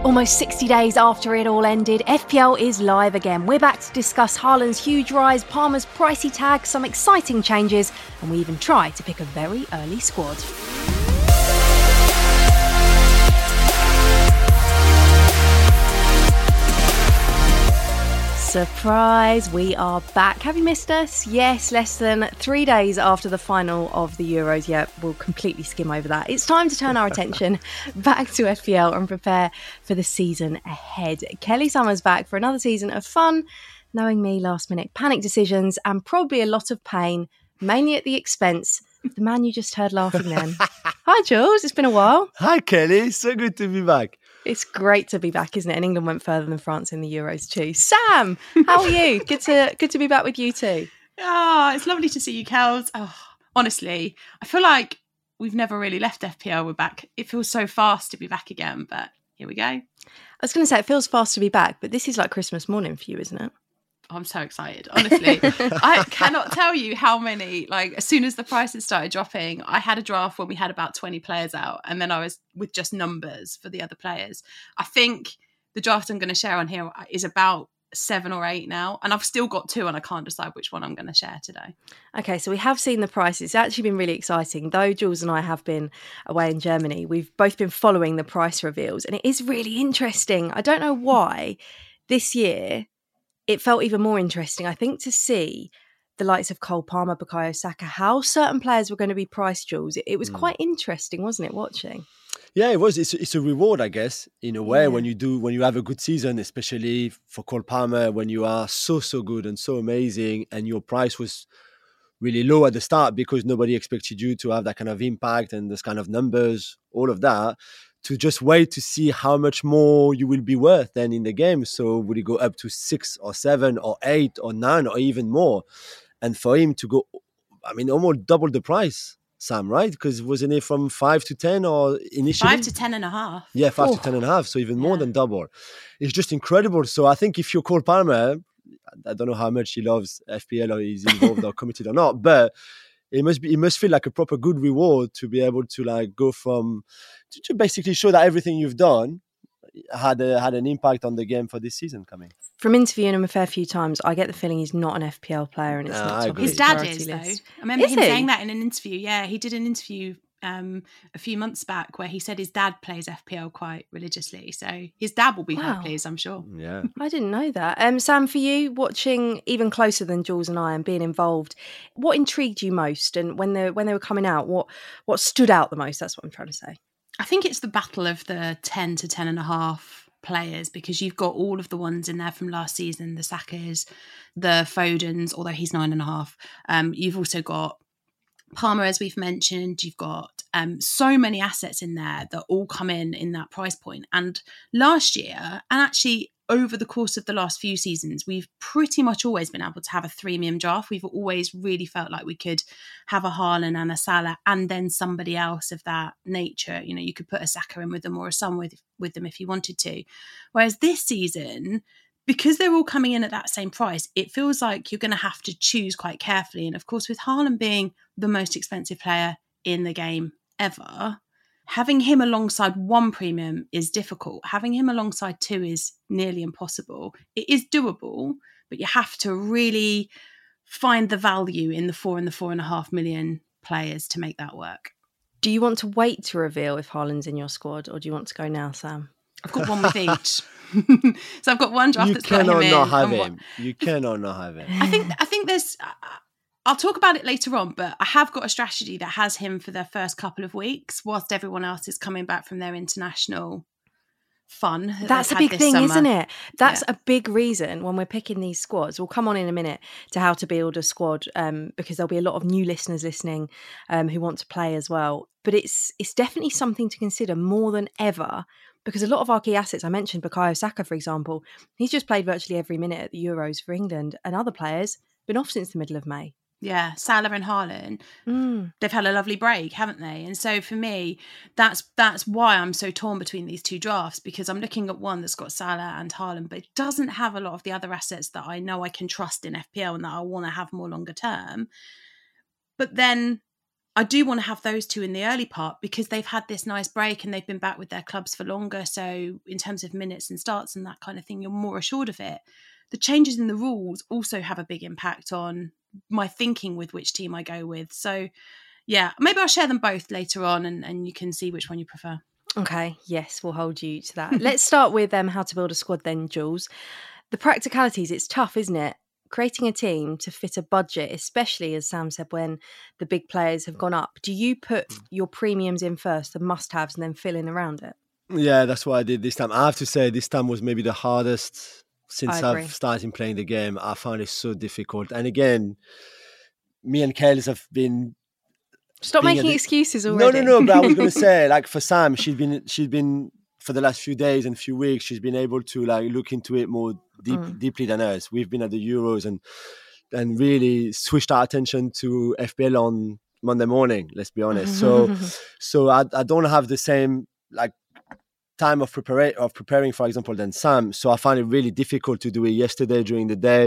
Almost 60 days after it all ended, FPL is live again. We're back to discuss Haaland's huge rise, Palmer's pricey tag, some exciting changes, and we even try to pick a very early squad. Surprise, we are back. Have you missed us? Yes, less than 3 days after the final of the Euros. Yeah, we'll completely skim over that. It's time to turn our attention back to FPL and prepare for the season ahead. Kelly Summers back for another season of fun, knowing me, last minute panic decisions and probably a lot of pain, mainly at the expense of the man you just heard laughing then. Hi Jules, it's been a while. Hi Kelly, so good to be back. It's great to be back, isn't it? And England went further than France in the Euros too. Sam, how are you? Good to be back with you too. It's lovely to see you, Kels. Honestly, I feel like we've never really left FPL. We're back. It feels so fast to be back again, but here we go. I was going to say, it feels fast to be back, but this is like Christmas morning for you, isn't it? I'm so excited, honestly. I cannot tell you how many, as soon as the prices started dropping, I had a draft when we had about 20 players out, and then I was with just numbers for the other players. I think the draft I'm going to share on here is about 7 or 8 now, and I've still got 2 and I can't decide which one I'm going to share today. Okay, so we have seen the prices. It's actually been really exciting. Though Jules and I have been away in Germany, we've both been following the price reveals, and it is really interesting. I don't know why this year it felt even more interesting, I think, to see the likes of Cole Palmer, Bukayo Saka, how certain players were going to be priced, Jules. It was quite interesting, wasn't it, watching? Yeah, it was. It's a reward, I guess, in a way, when you have a good season, especially for Cole Palmer, when you are so good and so amazing, and your price was really low at the start because nobody expected you to have that kind of impact and this kind of numbers, all of that, to just wait to see how much more you will be worth then in the game. So would it go up to 6 or 7 or 8 or 9 or even more? And for him to go, almost double the price, Sam, right? Because wasn't it from 5 to 10 or initially? 5 to 10 and a half. Yeah, 5 to 10 and a half. So even more than double. It's just incredible. So I think if you're Cole Palmer, I don't know how much he loves FPL or he's involved or committed or not, but it must feel like a proper good reward to be able to go from to basically show that everything you've done had an impact on the game for this season coming. From interviewing him a fair few times, I get the feeling he's not an FPL player, and it's not top of his his dad priority is list. though. I remember him saying that in an interview. Yeah, he did an interview a few months back where he said his dad plays FPL quite religiously, so his dad will be happy, pleased, I'm sure. Yeah, I didn't know that. Sam, for you, watching even closer than Jules and I and being involved, what intrigued you most? And when they were coming out, what stood out the most? That's what I'm trying to say. I think it's the battle of the 10 to 10 and a half players, because you've got all of the ones in there from last season, the Sakas, the Fodens, although he's 9.5. You've also got Palmer, as we've mentioned. You've got so many assets in there that all come in that price point. And last year, and actually over the course of the last few seasons, we've pretty much always been able to have a 3-man draft. We've always really felt like we could have a Haaland and a Salah and then somebody else of that nature. You know, you could put a Saka in with them or a Son with them if you wanted to. Whereas this season, because they're all coming in at that same price, it feels like you're going to have to choose quite carefully. And of course, with Haaland being the most expensive player in the game ever, having him alongside one premium is difficult. Having him alongside 2 is nearly impossible. It is doable, but you have to really find the value in the 4 and the 4.5 million players to make that work. Do you want to wait to reveal if Haaland's in your squad, or do you want to go now, Sam? I've got one with each. So I've got one draft that's got him in. You cannot not have him. You cannot not have him. I think there's... I'll talk about it later on, but I have got a strategy that has him for the first couple of weeks whilst everyone else is coming back from their international fun. That's a big thing, isn't it? That's a big reason when we're picking these squads. We'll come on in a minute to how to build a squad, because there'll be a lot of new listeners listening who want to play as well. But it's definitely something to consider more than ever, because a lot of our key assets, I mentioned Bukayo Saka, for example, he's just played virtually every minute at the Euros for England, and other players been off since the middle of May. Yeah, Salah and Haaland, they've had a lovely break, haven't they? And so for me, that's why I'm so torn between these two drafts, because I'm looking at one that's got Salah and Haaland, but it doesn't have a lot of the other assets that I know I can trust in FPL and that I want to have more longer term. But then I do want to have those two in the early part because they've had this nice break and they've been back with their clubs for longer. So in terms of minutes and starts and that kind of thing, you're more assured of it. The changes in the rules also have a big impact on my thinking with which team I go with. So yeah, maybe I'll share them both later on and you can see which one you prefer. Okay, yes, we'll hold you to that. Let's start with how to build a squad then, Jules. The practicalities, it's tough, isn't it? Creating a team to fit a budget, especially as Sam said, when the big players have gone up. Do you put your premiums in first, the must-haves, and then fill in around it? Yeah, that's what I did this time. I have to say this time was maybe the hardest since I've started playing the game. I found it so difficult. And again, me and Kales have been... Stop making excuses already. No, but I was going to say, like for Sam, she's been for the last few days and few weeks, she's been able to like look into it more deeply than us. We've been at the Euros and really switched our attention to FPL on Monday morning, let's be honest. So I don't have the same like time of preparing, for example, than Sam. So I found it really difficult to do it yesterday during the day.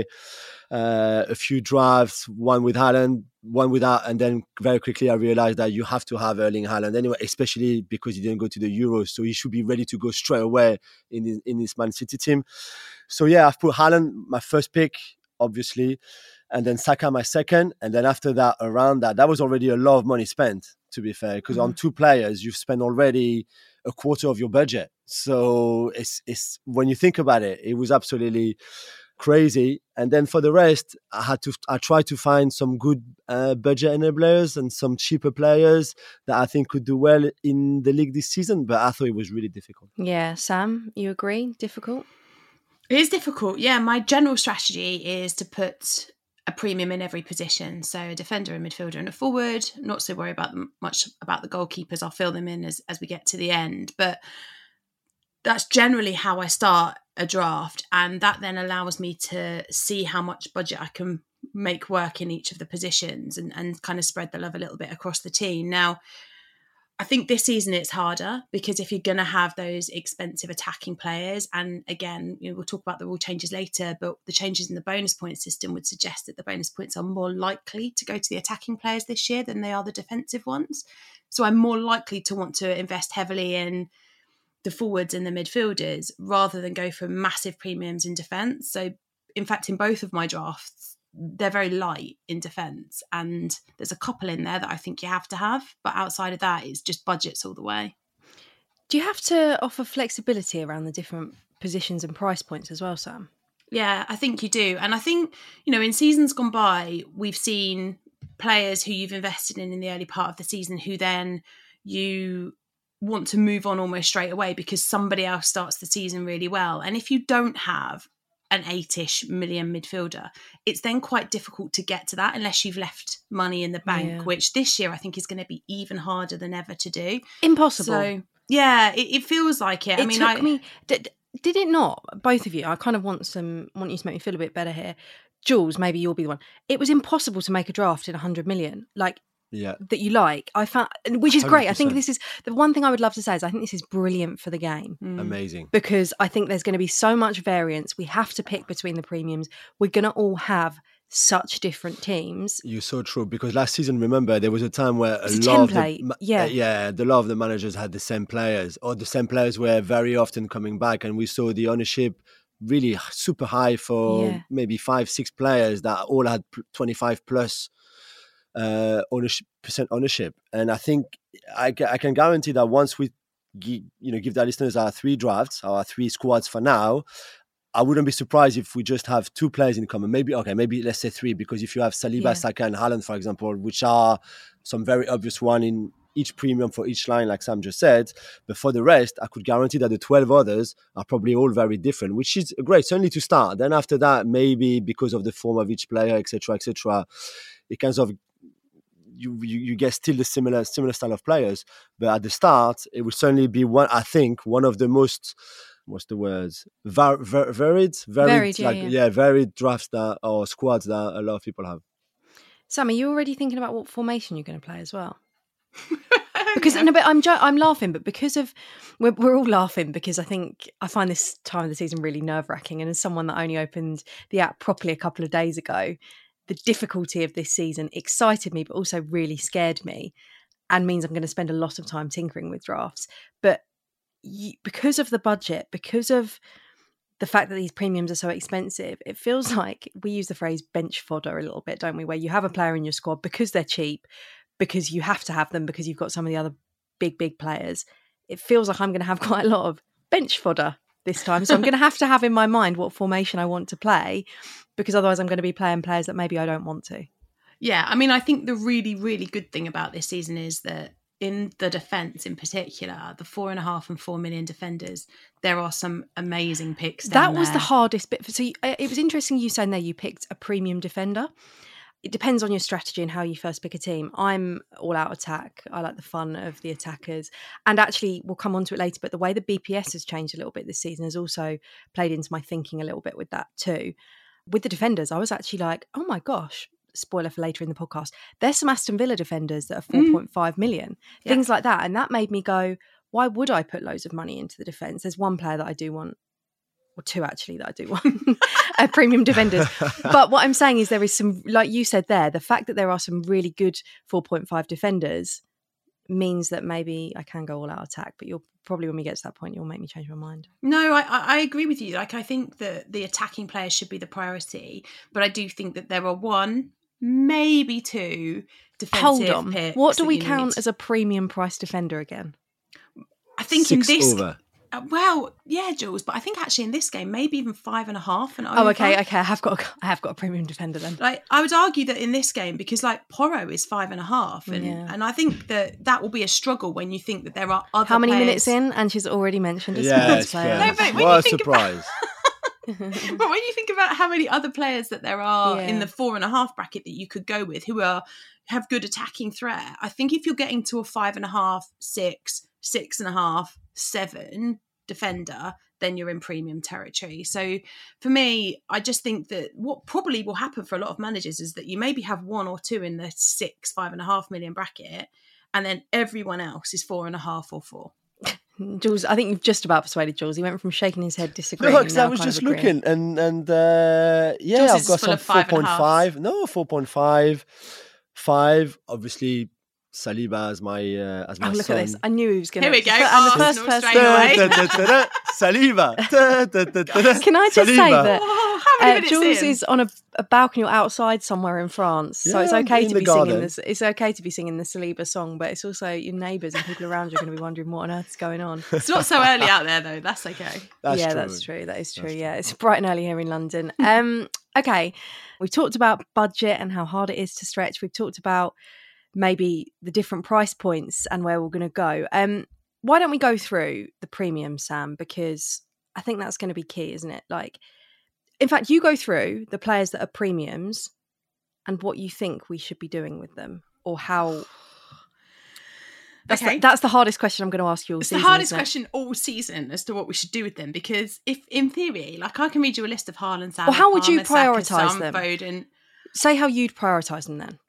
A few drafts, one with Haaland, one without, and then very quickly I realized that you have to have Erling Haaland anyway, especially because he didn't go to the Euros, so he should be ready to go straight away in this Man City team. So yeah, I've put Haaland my first pick, obviously, and then Saka my second, and then after that, around that was already a lot of money spent, to be fair, because on two players you've spent already a quarter of your budget. So it's when you think about it, it was absolutely crazy. And then for the rest, I tried to find some good budget enablers and some cheaper players that I think could do well in the league this season, but I thought it was really difficult. Yeah, Sam, you agree? Difficult? It is difficult. Yeah, my general strategy is to put a premium in every position. So a defender, a midfielder and a forward. Not so worry much about the goalkeepers. I'll fill them in as we get to the end. But that's generally how I start a draft, and that then allows me to see how much budget I can make work in each of the positions and kind of spread the love a little bit across the team. Now, I think this season it's harder because if you're going to have those expensive attacking players, and again, we'll talk about the rule changes later, but the changes in the bonus point system would suggest that the bonus points are more likely to go to the attacking players this year than they are the defensive ones. So I'm more likely to want to invest heavily in the forwards and the midfielders rather than go for massive premiums in defence. So in fact, in both of my drafts, they're very light in defence, and there's a couple in there that I think you have to have, but outside of that, it's just budgets all the way. Do you have to offer flexibility around the different positions and price points as well, Sam? Yeah, I think you do. And I think, in seasons gone by, we've seen players who you've invested in the early part of the season who then you want to move on almost straight away because somebody else starts the season really well. And if you don't have an 8-ish million midfielder, it's then quite difficult to get to that unless you've left money in the bank, which this year I think is going to be even harder than ever to do. Impossible. So yeah, it feels like it. Did it not? Both of you, I kind of want you to make me feel a bit better here. Jules, maybe you'll be the one. It was impossible to make a draft in 100 million. That you like. I found, which is 100%. Great. I think this is the one thing I would love to say is I think this is brilliant for the game. Amazing. Because I think there's going to be so much variance. We have to pick between the premiums. We're going to all have such different teams. You're so true, because last season, remember, there was a time where a lot of the managers had the same players, or the same players were very often coming back, and we saw the ownership really super high for maybe 5-6 players that all had 25 plus ownership. And I think I can guarantee that once we give the listeners our 3 drafts, our 3 squads for now, I wouldn't be surprised if we just have 2 players in common. Maybe let's say 3, because if you have Saliba, Saka and Haaland, for example, which are some very obvious one in each premium for each line, like Sam just said, but for the rest, I could guarantee that the 12 others are probably all very different, which is great, certainly to start. Then after that, maybe because of the form of each player, etc., it kind of you get still the similar style of players, but at the start, it would certainly be one of the most, what's the words? Varied drafts or squads that a lot of people have. Sam, are you already thinking about what formation you're going to play as well? Because I'm laughing, but because of we're all laughing because I think I find this time of the season really nerve-wracking, and as someone that only opened the app properly a couple of days ago, the difficulty of this season excited me, but also really scared me, and means I'm going to spend a lot of time tinkering with drafts. But because of the budget, because of the fact that these premiums are so expensive, it feels like we use the phrase bench fodder a little bit, don't we? Where you have a player in your squad because they're cheap, because you have to have them because you've got some of the other big players. It feels like I'm going to have quite a lot of bench fodder this time. So I'm going to have in my mind what formation I want to play, because otherwise I'm going to be playing players that maybe I don't want to. Yeah, I mean, I think the really, really good thing about this season is that in the defence in particular, the 4.5 and 4 million defenders, there are some amazing picks down That was there. the hardest bit. So it was interesting you saying there you picked a premium defender. It depends on your strategy and how you first pick a team. I'm all out attack. I like the fun of the attackers. And actually, we'll come on to it later, but the way the BPS has changed a little bit this season has also played into my thinking a little bit with that too. With the defenders, I was actually like, oh my gosh, spoiler for later in the podcast, there's some Aston Villa defenders that are 4.5 million, things like that. And that made me go, why would I put loads of money into the defence? There's one player that I do want, or two actually that I do want, premium defenders. But what I'm saying is there is some, like you said there, the fact that there are some really good 4.5 defenders means that maybe I can go all out attack, but you'll probably, when we get to that point, you'll make me change my mind. No, I agree with you. Like, I think that the attacking players should be the priority, but I do think that there are one, maybe two defensive Hold on. picks. What do we count as a premium price defender again? I think 6 in this over. Well, yeah, Jules, but I think actually in this game, maybe even 5.5 and over. Oh, okay. I have got a premium defender then. Like, I would argue that in this game, because like Porro is 5.5, and I think that will be a struggle when you think that there are other. How many players... minutes in, and she's already mentioned a Yes, player. No, but when what you a think surprise. But when you think about how many other players that there are in the 4.5 bracket that you could go with who have good attacking threat, I think if you're getting to a 5.5, 6, 6.5, 7 defender, then you're in premium territory. So for me, I just think that what probably will happen for a lot of managers is that you maybe have one or two in the 5.5 million bracket, and then everyone else is 4.5 or 4. Jules, I think you've just about persuaded Jules. He went from shaking his head disagreeing. No, because I was just looking, and Jules I've is got full some of 4.5. No, 4.5, 5. Obviously, Saliba as my Oh, son. look at this! I knew he was going to. Here we go. And the first Arsenal person. straight away. Saliba. Can I just say that Oh, how many minutes Jules in? is on a balcony or outside somewhere in France, so it's Yeah, okay in to the be singing garden. this. It's okay to be singing the Saliba song, but it's also your neighbours and people around you are going to be wondering what on earth is going on. It's not so early out there though. That's okay. That's Yeah, true. that's true. That is true. Yeah, it's bright and early here in London. Okay, we've talked about budget and how hard it is to stretch. We've talked about maybe the different price points and where we're going to go. Why don't we go through the premium, Sam? Because I think that's going to be key, isn't it? Like, in fact, you go through the players that are premiums and what you think we should be doing with them, or how. That's the hardest question I'm going to ask you all It's season. the hardest isn't it? question all season as to what we should do with them, because if in theory, like, I can read you a list of Haaland, Salah, Well, how would you Palmer, Saka, prioritise Son, them? Foden. Say how you'd prioritise them then.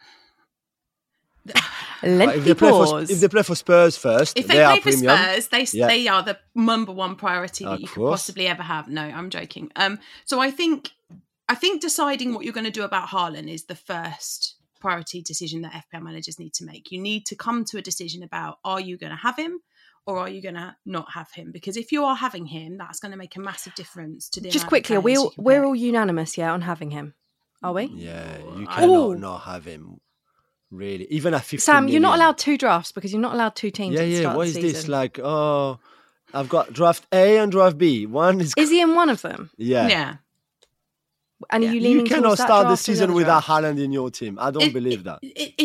If Lengthy they pause. if they play for Spurs first, If they are play for premium. Spurs, they are the number one priority that Of you could course. possibly ever have. No, I'm joking. So I think deciding what you're going to do about Haaland is the first priority decision that FPL managers need to make. You need to come to a decision about, are you going to have him or are you going to not have him? Because if you are having him, that's going to make a massive difference to the Just amount quickly, of players you can we're pick. all unanimous, on having him. Are we? Yeah, you I- cannot not have him. Really, even at 50 Sam, you're not million. allowed 2 drafts because you're not allowed 2 teams at the start What of is the this? season. Like, oh, I've got draft A and draft B. One is Is he in one of them? Yeah. And Yeah. are you You leaning cannot towards that start the draft or season other without draft? Haaland in your team. I don't believe that.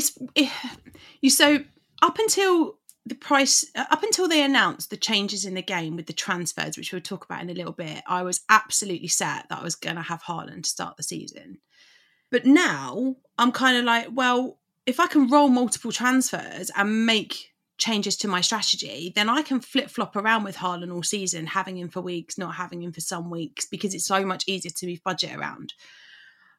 So up until the price, up until they announced the changes in the game with the transfers, which we'll talk about in a little bit, I was absolutely set that I was going to have Haaland to start the season. But now I'm kind of like, well, if I can roll multiple transfers and make changes to my strategy, then I can flip-flop around with Haaland all season, having him for weeks, not having him for some weeks, because it's so much easier to move budget around.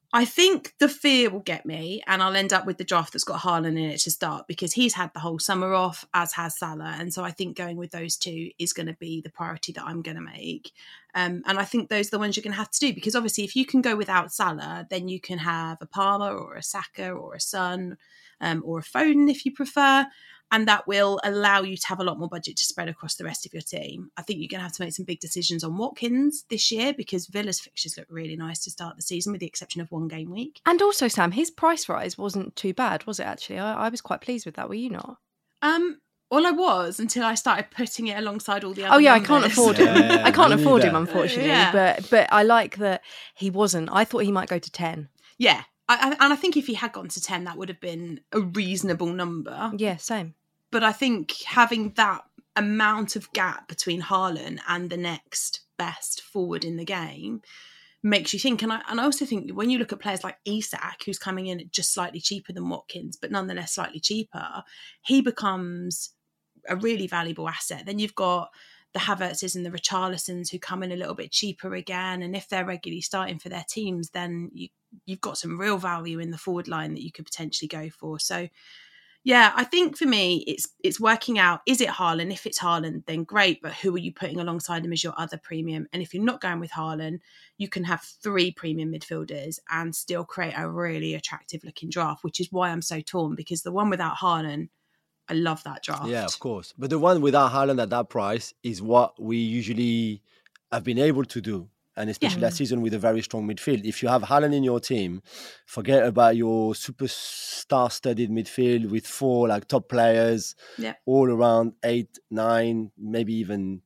I think the fear will get me, and I'll end up with the draft that's got Haaland in it to start, because he's had the whole summer off, as has Salah. And so I think going with those two is going to be the priority that I'm going to make. And I think those are the ones you're going to have to do, because obviously if you can go without Salah, then you can have a Palmer or a Saka or a Son or a Foden if you prefer. And that will allow you to have a lot more budget to spread across the rest of your team. I think you're going to have to make some big decisions on Watkins this year, because Villa's fixtures look really nice to start the season, with the exception of one game week. And also, Sam, his price rise wasn't too bad, was it, actually? I was quite pleased with that. Were you not? Well, I was, until I started putting it alongside all the other numbers. I can't afford him. I can't afford him, unfortunately. Yeah. But I like that he wasn't. I thought he might go to 10. Yeah. And I think if he had gone to 10, that would have been a reasonable number. Yeah, same. But I think having that amount of gap between Haaland and the next best forward in the game makes you think. And I also think when you look at players like Isak, who's coming in at just slightly cheaper than Watkins, but nonetheless slightly cheaper, he becomes a really valuable asset. Then you've got the Havertzes and the Richarlisons who come in a little bit cheaper again. And if they're regularly starting for their teams, then you've got some real value in the forward line that you could potentially go for. So, yeah, I think for me, it's working out, is it Haaland? If it's Haaland, then great, but who are you putting alongside him as your other premium? And if you're not going with Haaland, you can have 3 premium midfielders and still create a really attractive looking draft, which is why I'm so torn, because the one without Haaland, I love that draft. Yeah, of course. But the one without Haaland at that price is what we usually have been able to do. And especially that season with a very strong midfield. If you have Haaland in your team, forget about your superstar-studded midfield with 4 like top players, all around 8, 9, maybe even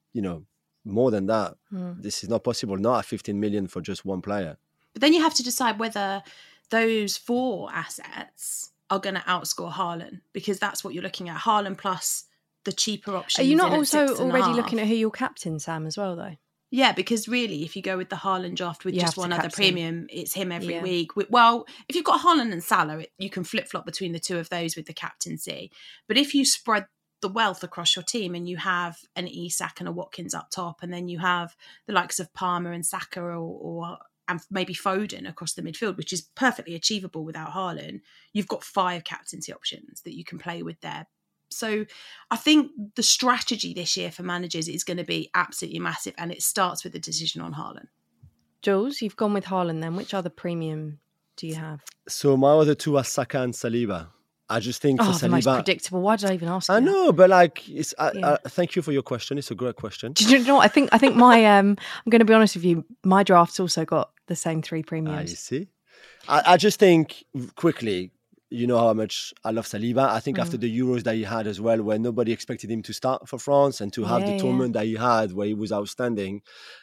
more than that. This is not possible. Not at 15 million for just one player. But then you have to decide whether those 4 assets are going to outscore Haaland, because that's what you're looking at. Haaland plus the cheaper options. Are you not also already looking at who you'll captain, Sam, as well, though? Yeah, because really, if you go with the Haaland draft with just one other premium, it's him every week. Well, if you've got Haaland and Salah, you can flip-flop between the two of those with the captaincy. But if you spread the wealth across your team and you have an Isak and a Watkins up top, and then you have the likes of Palmer and Saka and maybe Foden across the midfield, which is perfectly achievable without Haaland, you've got 5 captaincy options that you can play with there. So I think the strategy this year for managers is going to be absolutely massive, and it starts with the decision on Haaland. Jules, you've gone with Haaland then. Which other premium do you have? So my other 2 are Saka and Saliba. I just think for Saliba... the most predictable. Why did I even ask you? I know, but thank you for your question. It's a great question. Do you know what? I think my... I'm going to be honest with you, my draft's also got the same 3 premiums. You see? I just think, quickly... You know how much I love Saliba. I think after the Euros that he had as well, where nobody expected him to start for France, and to have the tournament that he had where he was outstanding,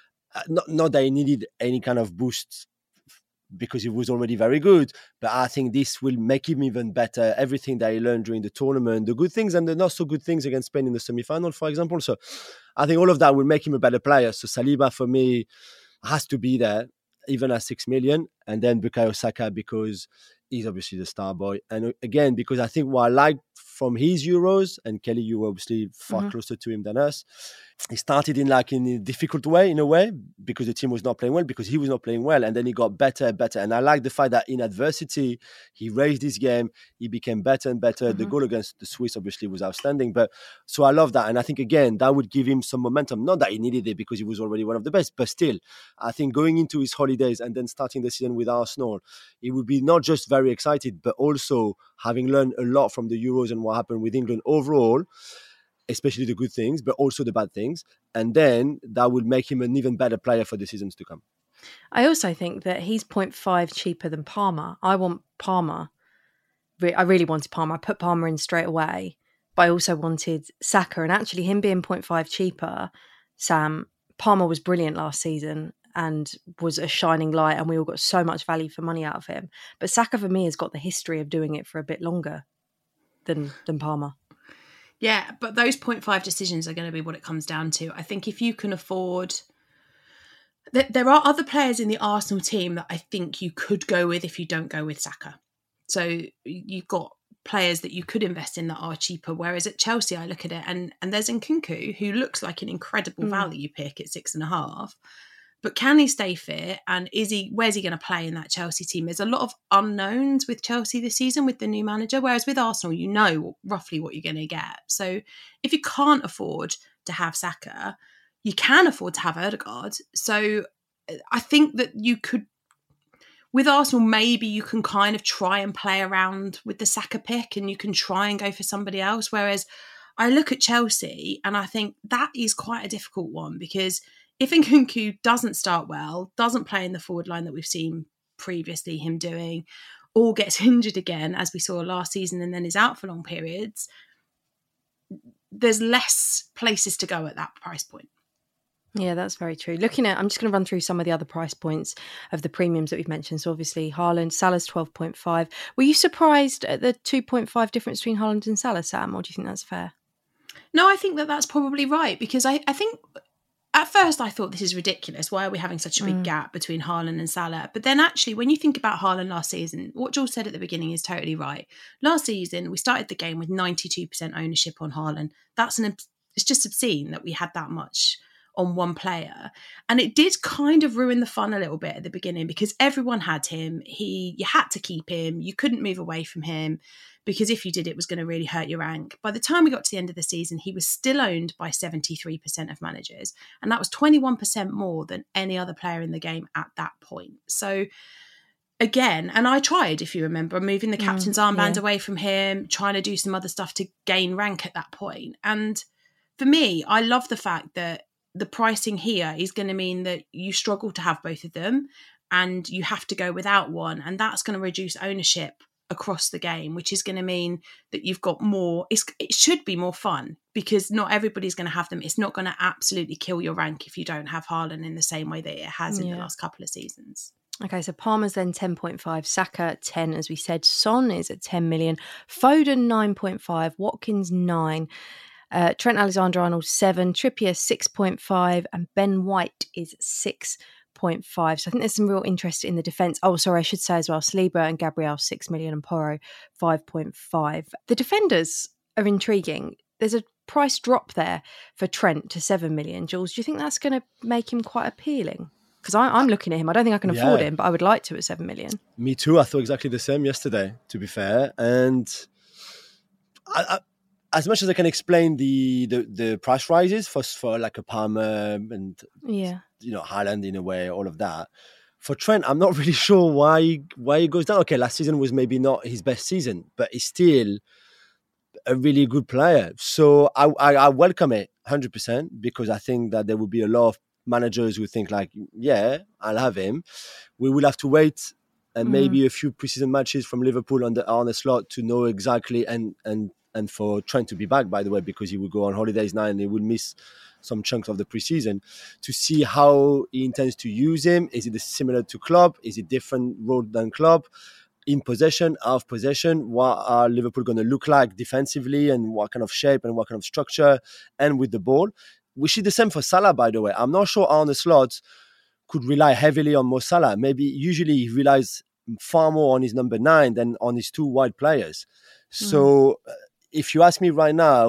not that he needed any kind of boost because he was already very good, but I think this will make him even better. Everything that he learned during the tournament, the good things and the not so good things against Spain in the semi-final, for example. So I think all of that will make him a better player. So Saliba for me has to be there, even at 6 million, and then Bukayo Saka because he's obviously the star boy. And again, because I think what I like from his Euros, and Kelly, you were obviously far closer to him than us, he started in a difficult way, in a way, because the team was not playing well, because he was not playing well. And then he got better and better. And I like the fact that in adversity, he raised his game. He became better and better. The goal against the Swiss obviously was outstanding. But so I love that. And I think, again, that would give him some momentum. Not that he needed it because he was already one of the best, but still, I think going into his holidays and then starting the season with Arsenal, he would be not just very excited, but also having learned a lot from the Euros and what happened with England overall, especially the good things, but also the bad things. And then that would make him an even better player for the seasons to come. I also think that he's 0.5 cheaper than Palmer. I want Palmer. I really wanted Palmer. I put Palmer in straight away, but I also wanted Saka. And actually him being 0.5 cheaper, Sam, Palmer was brilliant last season and was a shining light, and we all got so much value for money out of him. But Saka for me has got the history of doing it for a bit longer than Palmer. Yeah, but those 0.5 decisions are going to be what it comes down to. I think if you can afford... There are other players in the Arsenal team that I think you could go with if you don't go with Saka. So you've got players that you could invest in that are cheaper, whereas at Chelsea I look at it and there's Nkunku, who looks like an incredible value pick at 6.5. But can he stay fit? And where's he going to play in that Chelsea team? There's a lot of unknowns with Chelsea this season with the new manager, whereas with Arsenal, you know roughly what you're going to get. So if you can't afford to have Saka, you can afford to have Odegaard. So I think that you could, with Arsenal, maybe you can kind of try and play around with the Saka pick and you can try and go for somebody else. Whereas I look at Chelsea and I think that is quite a difficult one, because if Nkunku doesn't start well, doesn't play in the forward line that we've seen previously him doing, or gets injured again, as we saw last season, and then is out for long periods, there's less places to go at that price point. Yeah, that's very true. I'm just going to run through some of the other price points of the premiums that we've mentioned. So obviously Haaland, Salah's 12.5. Were you surprised at the 2.5 difference between Haaland and Salah, Sam, or do you think that's fair? No, I think that that's probably right, because I think at first I thought this is ridiculous. Why are we having such a big gap between Haaland and Salah? But then actually, when you think about Haaland last season, what Jules said at the beginning is totally right. Last season, we started the game with 92% ownership on Haaland. It's just obscene that we had that much on one player. And it did kind of ruin the fun a little bit at the beginning, because everyone had him. You had to keep him. You couldn't move away from him, because if you did, it was going to really hurt your rank. By the time we got to the end of the season, he was still owned by 73% of managers. And that was 21% more than any other player in the game at that point. So again, and I tried, if you remember, moving the captain's armband away from him, trying to do some other stuff to gain rank at that point. And for me, I love the fact that the pricing here is going to mean that you struggle to have both of them and you have to go without one. And that's going to reduce ownership across the game, which is going to mean that you've got more, it should be more fun, because not everybody's going to have them. It's not going to absolutely kill your rank if you don't have Haaland in the same way that it has in the last couple of seasons. Okay, so Palmer's then 10.5, Saka 10, as we said. Son is at 10 million, Foden 9.5, Watkins 9, Trent Alexander-Arnold 7, Trippier 6.5, and Ben White is 6.5. So I think there's some real interest in the defence. Oh, sorry, I should say as well, Saliba and Gabriel 6 million and Porro 5.5. The defenders are intriguing. There's a price drop there for Trent to 7 million. Jules, do you think that's going to make him quite appealing? Because I'm looking at him. I don't think I can afford him, but I would like to at 7 million. Me too. I thought exactly the same yesterday, to be fair. And I as much as I can explain the price rises for like a Palmer and Haaland in a way, all of that. For Trent, I'm not really sure why he goes down. Okay, last season was maybe not his best season, but he's still a really good player. So I welcome it 100%, because I think that there will be a lot of managers who think like, yeah, I'll have him. We will have to wait and maybe a few preseason matches from Liverpool on the slot to know exactly, and for Trent to be back, by the way, because he will go on holidays now and he will miss some chunks of the preseason, to see how he intends to use him. Is it similar to Klopp? Is it different road than Klopp? In possession, out of possession, what are Liverpool going to look like defensively, and what kind of shape and what kind of structure, and with the ball? We see the same for Salah, by the way. I'm not sure Arne Slot could rely heavily on Mo Salah. Maybe usually he relies far more on his number 9 than on his 2 wide players. So if you ask me right now,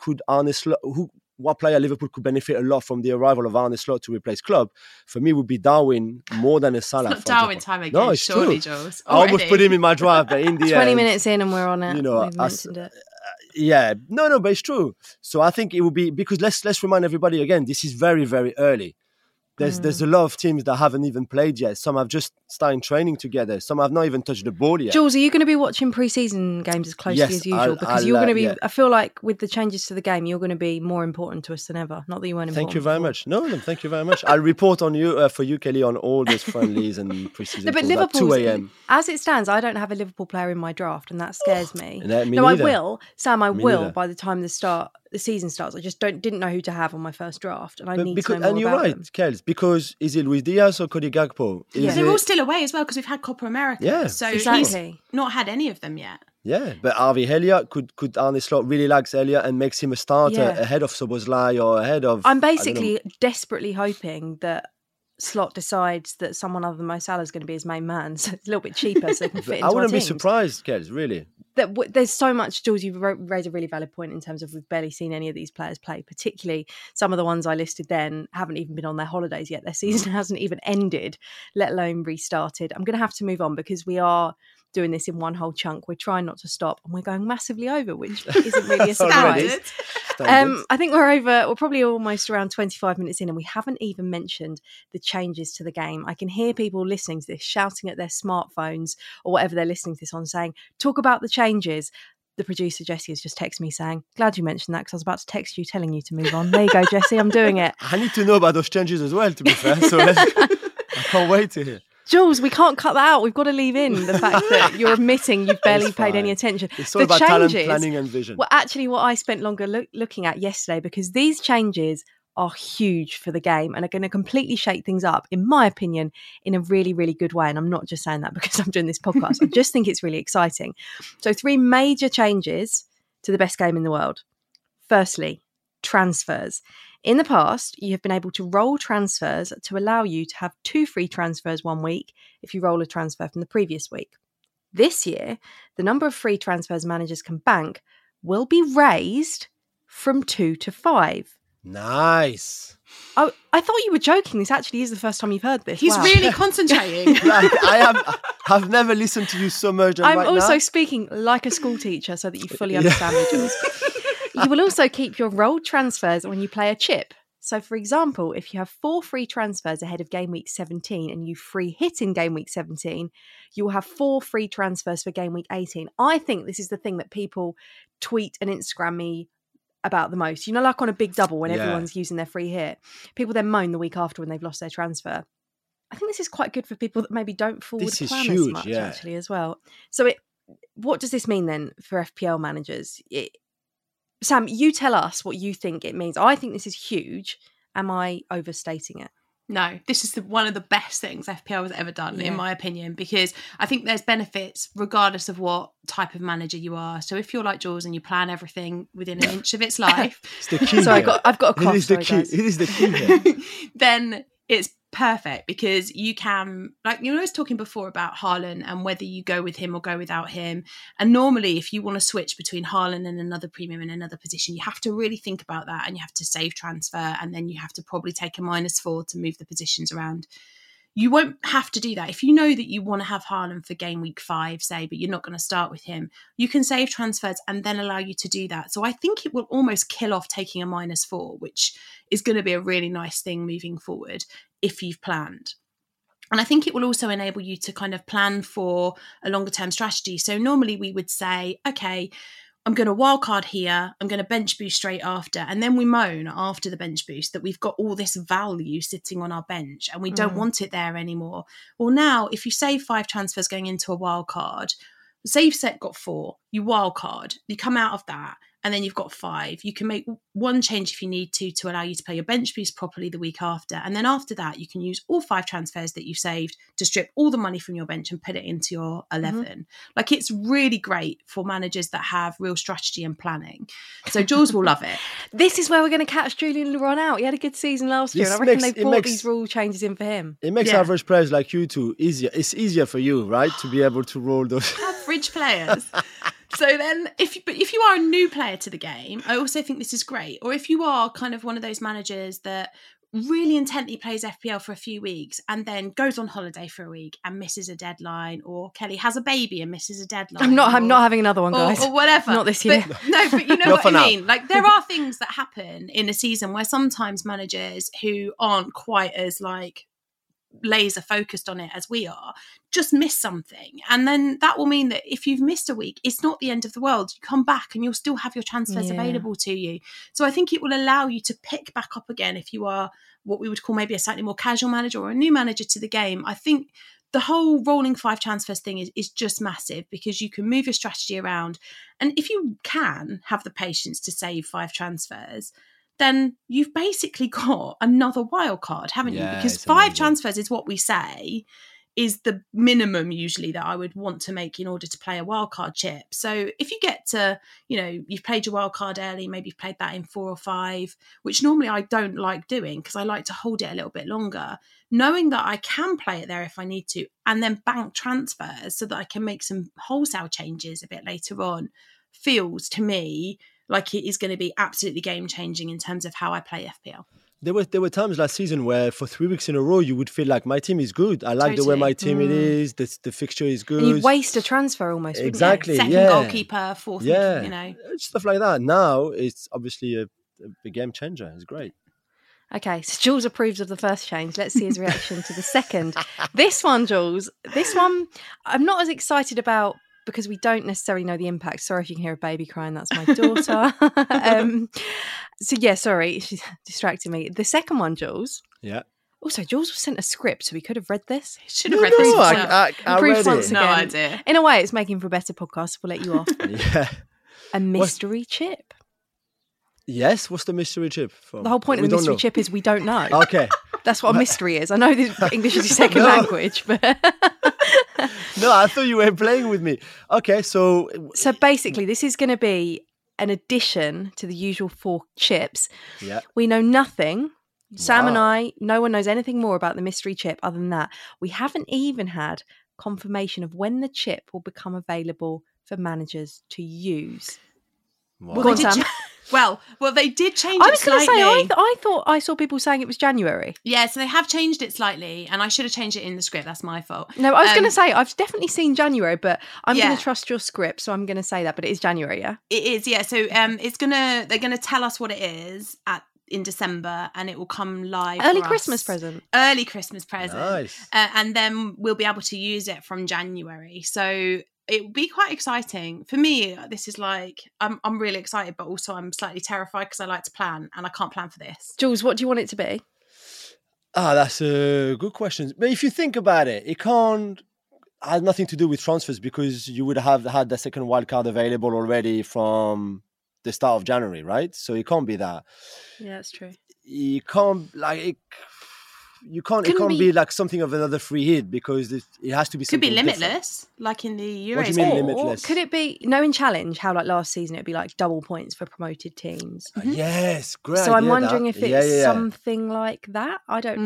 what player Liverpool could benefit a lot from the arrival of Arne Slot to replace Klopp, for me would be Darwin more than a Salah. It's not Darwin time again, no, it's surely, true. Jules. I almost put him in my draft, but in the 20 minutes in and we're on it. We've mentioned it. But it's true. So I think it would be, because let's remind everybody again, this is very, very early. There's a lot of teams that haven't even played yet. Some have just started training together. Some have not even touched the ball yet. Jules, are you going to be watching pre-season games as closely as usual? Because you're going to be, I feel like with the changes to the game, you're going to be more important to us than ever. Not that you weren't important. Thank you very much. No, thank you very much. I'll report on you for you, Kelly, on all those friendlies and pre-season but Liverpool, at 2 a.m. As it stands, I don't have a Liverpool player in my draft, and that scares me. Me no, neither. I will. Sam, I Me will neither. by the time the season starts. I just didn't know who to have on my first draft, and I need to know more and you're about right, them. Kels, because is it Luis Diaz or Cody Gakpo? They're all still away as well, because we've had Copa America. Yeah, so exactly. He's not had any of them yet. Yeah, but Harvey Elliott, could Arne Slot really likes Elliott and makes him a starter ahead of Szoboszlai or ahead of... I'm basically desperately hoping that Slot decides that someone other than Mo Salah is going to be his main man, so it's a little bit cheaper, so they can fit into I wouldn't our be teams. surprised, Kels, really. There's so much, Jules, you've raised a really valid point in terms of we've barely seen any of these players play, particularly some of the ones I listed then haven't even been on their holidays yet. Their season hasn't even ended, let alone restarted. I'm going to have to move on because we are doing this in one whole chunk. We're trying not to stop and we're going massively over, which isn't really a surprise. I think we're probably almost around 25 minutes in and we haven't even mentioned the changes to the game. I can hear people listening to this shouting at their smartphones or whatever they're listening to this on saying, talk about the changes. The producer Jessie has just texted me saying, glad you mentioned that because I was about to text you telling you to move on. There you go, Jessie, I'm doing it. I need to know about those changes as well, to be fair. So I can't wait to hear. Jules, we can't cut that out. We've got to leave in the fact that you're admitting you've barely paid any attention. It's all about talent, planning and vision. Well, actually what I spent longer looking at yesterday because these changes are huge for the game and are going to completely shake things up, in my opinion, in a really, really good way. And I'm not just saying that because I'm doing this podcast. I just think it's really exciting. So 3 major changes to the best game in the world. Firstly, transfers. In the past, you have been able to roll transfers to allow you to have 2 free transfers one week if you roll a transfer from the previous week. This year, the number of free transfers managers can bank will be raised from 2 to 5. Nice. Oh, I thought you were joking. This actually is the first time you've heard this. He's really concentrating. I've never listened to you so much. I'm also speaking like a school teacher so that you fully understand me, Jules. You will also keep your rolled transfers when you play a chip. So, for example, if you have 4 free transfers ahead of game week 17 and you free hit in game week 17, you will have 4 free transfers for game week 18. I think this is the thing that people tweet and Instagram me about the most. You know, like on a big double when everyone's using their free hit. People then moan the week after when they've lost their transfer. I think this is quite good for people that maybe don't forward plan as much, actually, as well. So what does this mean then for FPL managers? Sam, you tell us what you think it means. I think this is huge. Am I overstating it? No, this is one of the best things FPL has ever done, in my opinion, because I think there's benefits regardless of what type of manager you are. So if you're like Jules and you plan everything within an inch of its life, it's the key. So I've got a cough. It is the key here. Then it's perfect because you can, like you know, I was talking before about Haaland and whether you go with him or go without him. And normally if you want to switch between Haaland and another premium in another position, you have to really think about that and you have to save transfer and then you have to probably take a -4 to move the positions around. You won't have to do that. If you know that you want to have Haaland for game week 5, say, but you're not going to start with him, you can save transfers and then allow you to do that. So I think it will almost kill off taking a -4, which is going to be a really nice thing moving forward if you've planned. And I think it will also enable you to kind of plan for a longer term strategy. So normally we would say, okay, I'm going to wildcard here, I'm going to bench boost straight after. And then we moan after the bench boost that we've got all this value sitting on our bench and we don't want it there anymore. Well, now, if you save 5 transfers going into a wildcard, save set got 4, you wildcard, you come out of that, and then you've got 5. You can make one change if you need to allow you to play your bench boost properly the week after. And then after that, you can use all 5 transfers that you've saved to strip all the money from your bench and put it into your 11. Like, it's really great for managers that have real strategy and planning. So Jules will love it. This is where we're going to catch Julian Laurent out. He had a good season last year. And I reckon they've brought these rule changes in for him. It makes average players like you two easier. It's easier for you, right? To be able to roll those. Average players. So then, if you are a new player to the game, I also think this is great. Or if you are kind of one of those managers that really intently plays FPL for a few weeks and then goes on holiday for a week and misses a deadline, or Kelly has a baby and misses a deadline. I'm not having another one, guys. Or whatever. Not this year. But you know what I mean? Like, there are things that happen in a season where sometimes managers who aren't quite as like laser focused on it as we are just miss something, and then that will mean that if you've missed a week, it's not the end of the world. You come back and you'll still have your transfers available to you. So I think it will allow you to pick back up again if you are what we would call maybe a slightly more casual manager or a new manager to the game. I think the whole rolling 5 transfers thing is just massive because you can move your strategy around, and if you can have the patience to save 5 transfers, then you've basically got another wild card, haven't you? Because 5 transfers is what we say is the minimum usually that I would want to make in order to play a wildcard chip. So if you get to, you've played your wildcard early, maybe you've played that in 4 or 5, which normally I don't like doing because I like to hold it a little bit longer, knowing that I can play it there if I need to, and then bank transfers so that I can make some wholesale changes a bit later on, feels to me like it is going to be absolutely game changing in terms of how I play FPL. There were times last season where for 3 weeks in a row you would feel like my team is good. I like the way my team it is. The fixture is good. And you'd waste a transfer almost. Exactly. Second goalkeeper, fourth. Stuff like that. Now it's obviously a game changer. It's great. Okay, so Jules approves of the first change. Let's see his reaction to the second. This one, Jules. This one, I'm not as excited about because we don't necessarily know the impact. Sorry if you can hear a baby crying. That's my daughter. So yeah, sorry, she's distracting me. The second one, Jules. Yeah. Also, Jules was sent a script, so we could have read this. Should have read this. I read it. No idea. In a way, it's making for a better podcast. We'll let you off. Yeah. A mystery chip. Yes. What's the mystery chip? The whole point of the mystery chip is we don't know. Okay. That's what a mystery is. I know that English is your second language, but... No, I thought you were playing with me. Okay, so basically, this is going to be an addition to the usual 4 chips. Yeah. We know nothing. Sam and I, no one knows anything more about the mystery chip other than that. We haven't even had confirmation of when the chip will become available for managers to use. Wow. Go on, Sam. Well, they did change I it was going to slightly. say, I thought I saw people saying it was January. Yeah, so they have changed it slightly, and I should have changed it in the script. That's my fault. No, I was going to say, I've definitely seen January, but I'm going to trust your script, so I'm going to say that, but it is January, yeah? It is, yeah. So they're going to tell us what it is in December, and it will come live. Early Christmas present. Early Christmas present. Nice. And then we'll be able to use it from January. So it will be quite exciting. For me, this is like, I'm really excited, but also I'm slightly terrified because I like to plan and I can't plan for this. Jules, what do you want it to be? That's a good question. But if you think about it, it has nothing to do with transfers because you would have had the second wildcard available already from the start of January, right? So it can't be that. Yeah, that's true. You can't it can't be like something of another free hit because it has to be something could be limitless, different. like in the Euros. What do you mean limitless? Could it be, in Challenge, how like last season it'd be like double points for promoted teams? Mm-hmm. Yes, great. So I'm wondering if it's something like that.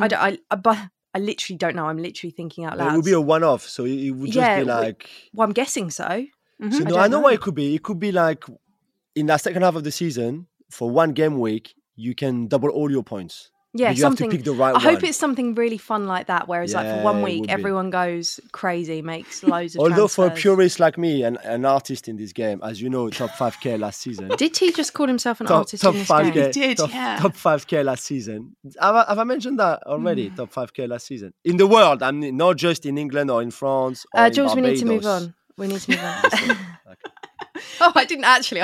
I literally don't know. I'm literally thinking out loud. It would be a one-off, so it would just be like... Well, I'm guessing so. Mm-hmm. So I know what it could be. It could be like in the second half of the season, for one game week, you can double all your points. Yeah, you have to pick the right one. I hope it's something really fun like that, whereas like for 1 week, everyone goes crazy, makes loads of Although transfers. for a purist like me, an artist in this game, as you know, top 5K last season. Did he just call himself an artist in this 5K, game? He did, top 5K last season. Have I mentioned that already? Top 5K last season. In the world, I mean, not just in England or in France or in Jules, Barbados. we need to move on. Oh, I didn't actually.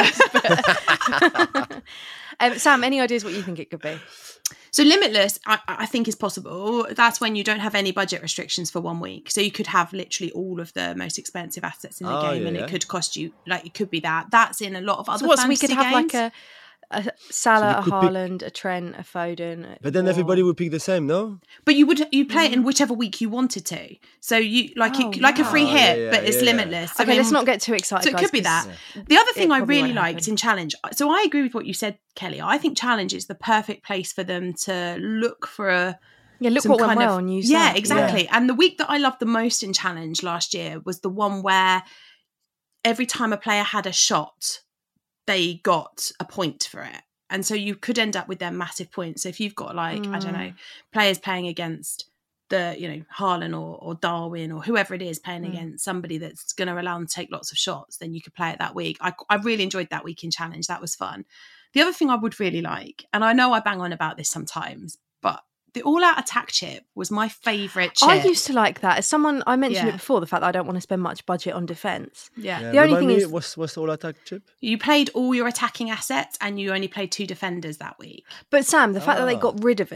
Sam, any ideas what you think it could be? So limitless, I think is possible. That's when you don't have any budget restrictions for 1 week. So you could have literally all of the most expensive assets in the game, and it could cost you, like, it could be that. That's in a lot of other fantasy we could have games. like a Salah, a Haaland, a Trent, a Foden. But then everybody would pick the same, no? But you play it in whichever week you wanted to. So you like a free hit, but it's limitless. So okay, let's not get too excited. So it could be that. The other thing I really liked in Challenge, so I agree with what you said, Kelly. I think Challenge is the perfect place for them to look for a look what went well and use that. Yeah, exactly. Yeah. And the week that I loved the most in Challenge last year was the one where every time a player had a shot, they got a point for it. And so you could end up with their massive points. So if you've got I don't know, players playing against the, Haaland or Darwin or whoever it is playing against somebody that's going to allow them to take lots of shots, then you could play it that week. I really enjoyed that week in Challenge. That was fun. The other thing I would really like, and I know I bang on about this sometimes, but the all-out attack chip was my favourite chip. I used to like that. As someone, I mentioned it before, the fact that I don't want to spend much budget on defence. Yeah. The only thing is... What's the all-out attack chip? You played all your attacking assets and you only played 2 defenders that week. But Sam, the fact that they got rid of it,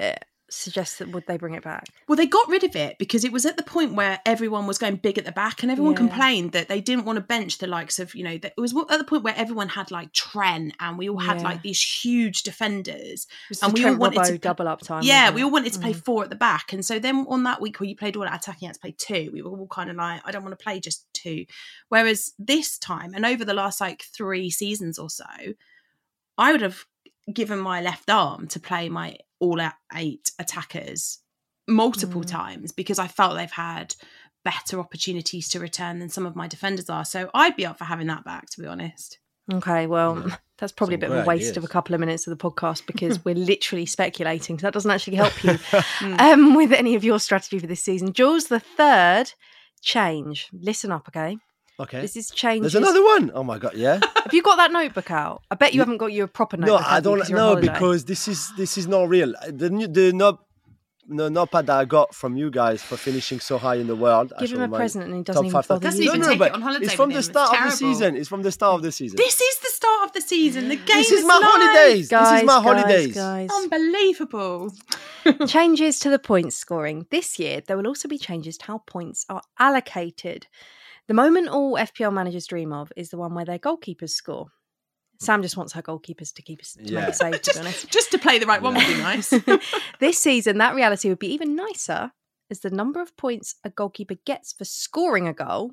suggests that would they bring it back? Well, they got rid of it because it was at the point where everyone was going big at the back, and everyone complained that they didn't want to bench the likes of, it was at the point where everyone had like Trent, and we all had like these huge defenders, and we all wanted to double up time. Yeah, we all wanted to play 4 at the back, and so then on that week where you played all at attacking, you had to play 2. We were all kind of like, I don't want to play just 2. Whereas this time, and over the last like 3 seasons or so, I would have given my left arm to play my all at 8 attackers multiple times, because I felt they've had better opportunities to return than some of my defenders are. So I'd be up for having that back, to be honest. Okay, well, that's probably a bit of a waste of a couple of minutes of the podcast, because we're literally speculating. So that doesn't actually help you with any of your strategy for this season. Jules, the third change. Listen up, okay? Okay. This is change. There's another one. Oh my God, yeah. Have you got that notebook out? I bet you haven't got your proper notebook. No, I don't know, because this is not real. The notepad that I got from you guys for finishing so high in the world. Give him a present and he doesn't even bother. Doesn't even take it on holiday. It's from the start of the season. It's from the start of the season. This is the start of the season. The game This is my holidays. Guys, this is my holidays. Guys. Unbelievable. Changes to the points scoring. This year, there will also be changes to how points are allocated. The moment all FPL managers dream of is the one where their goalkeepers score. Sam just wants her goalkeepers to make it safe, to be honest. Just to play the right one would be nice. This season, that reality would be even nicer, as the number of points a goalkeeper gets for scoring a goal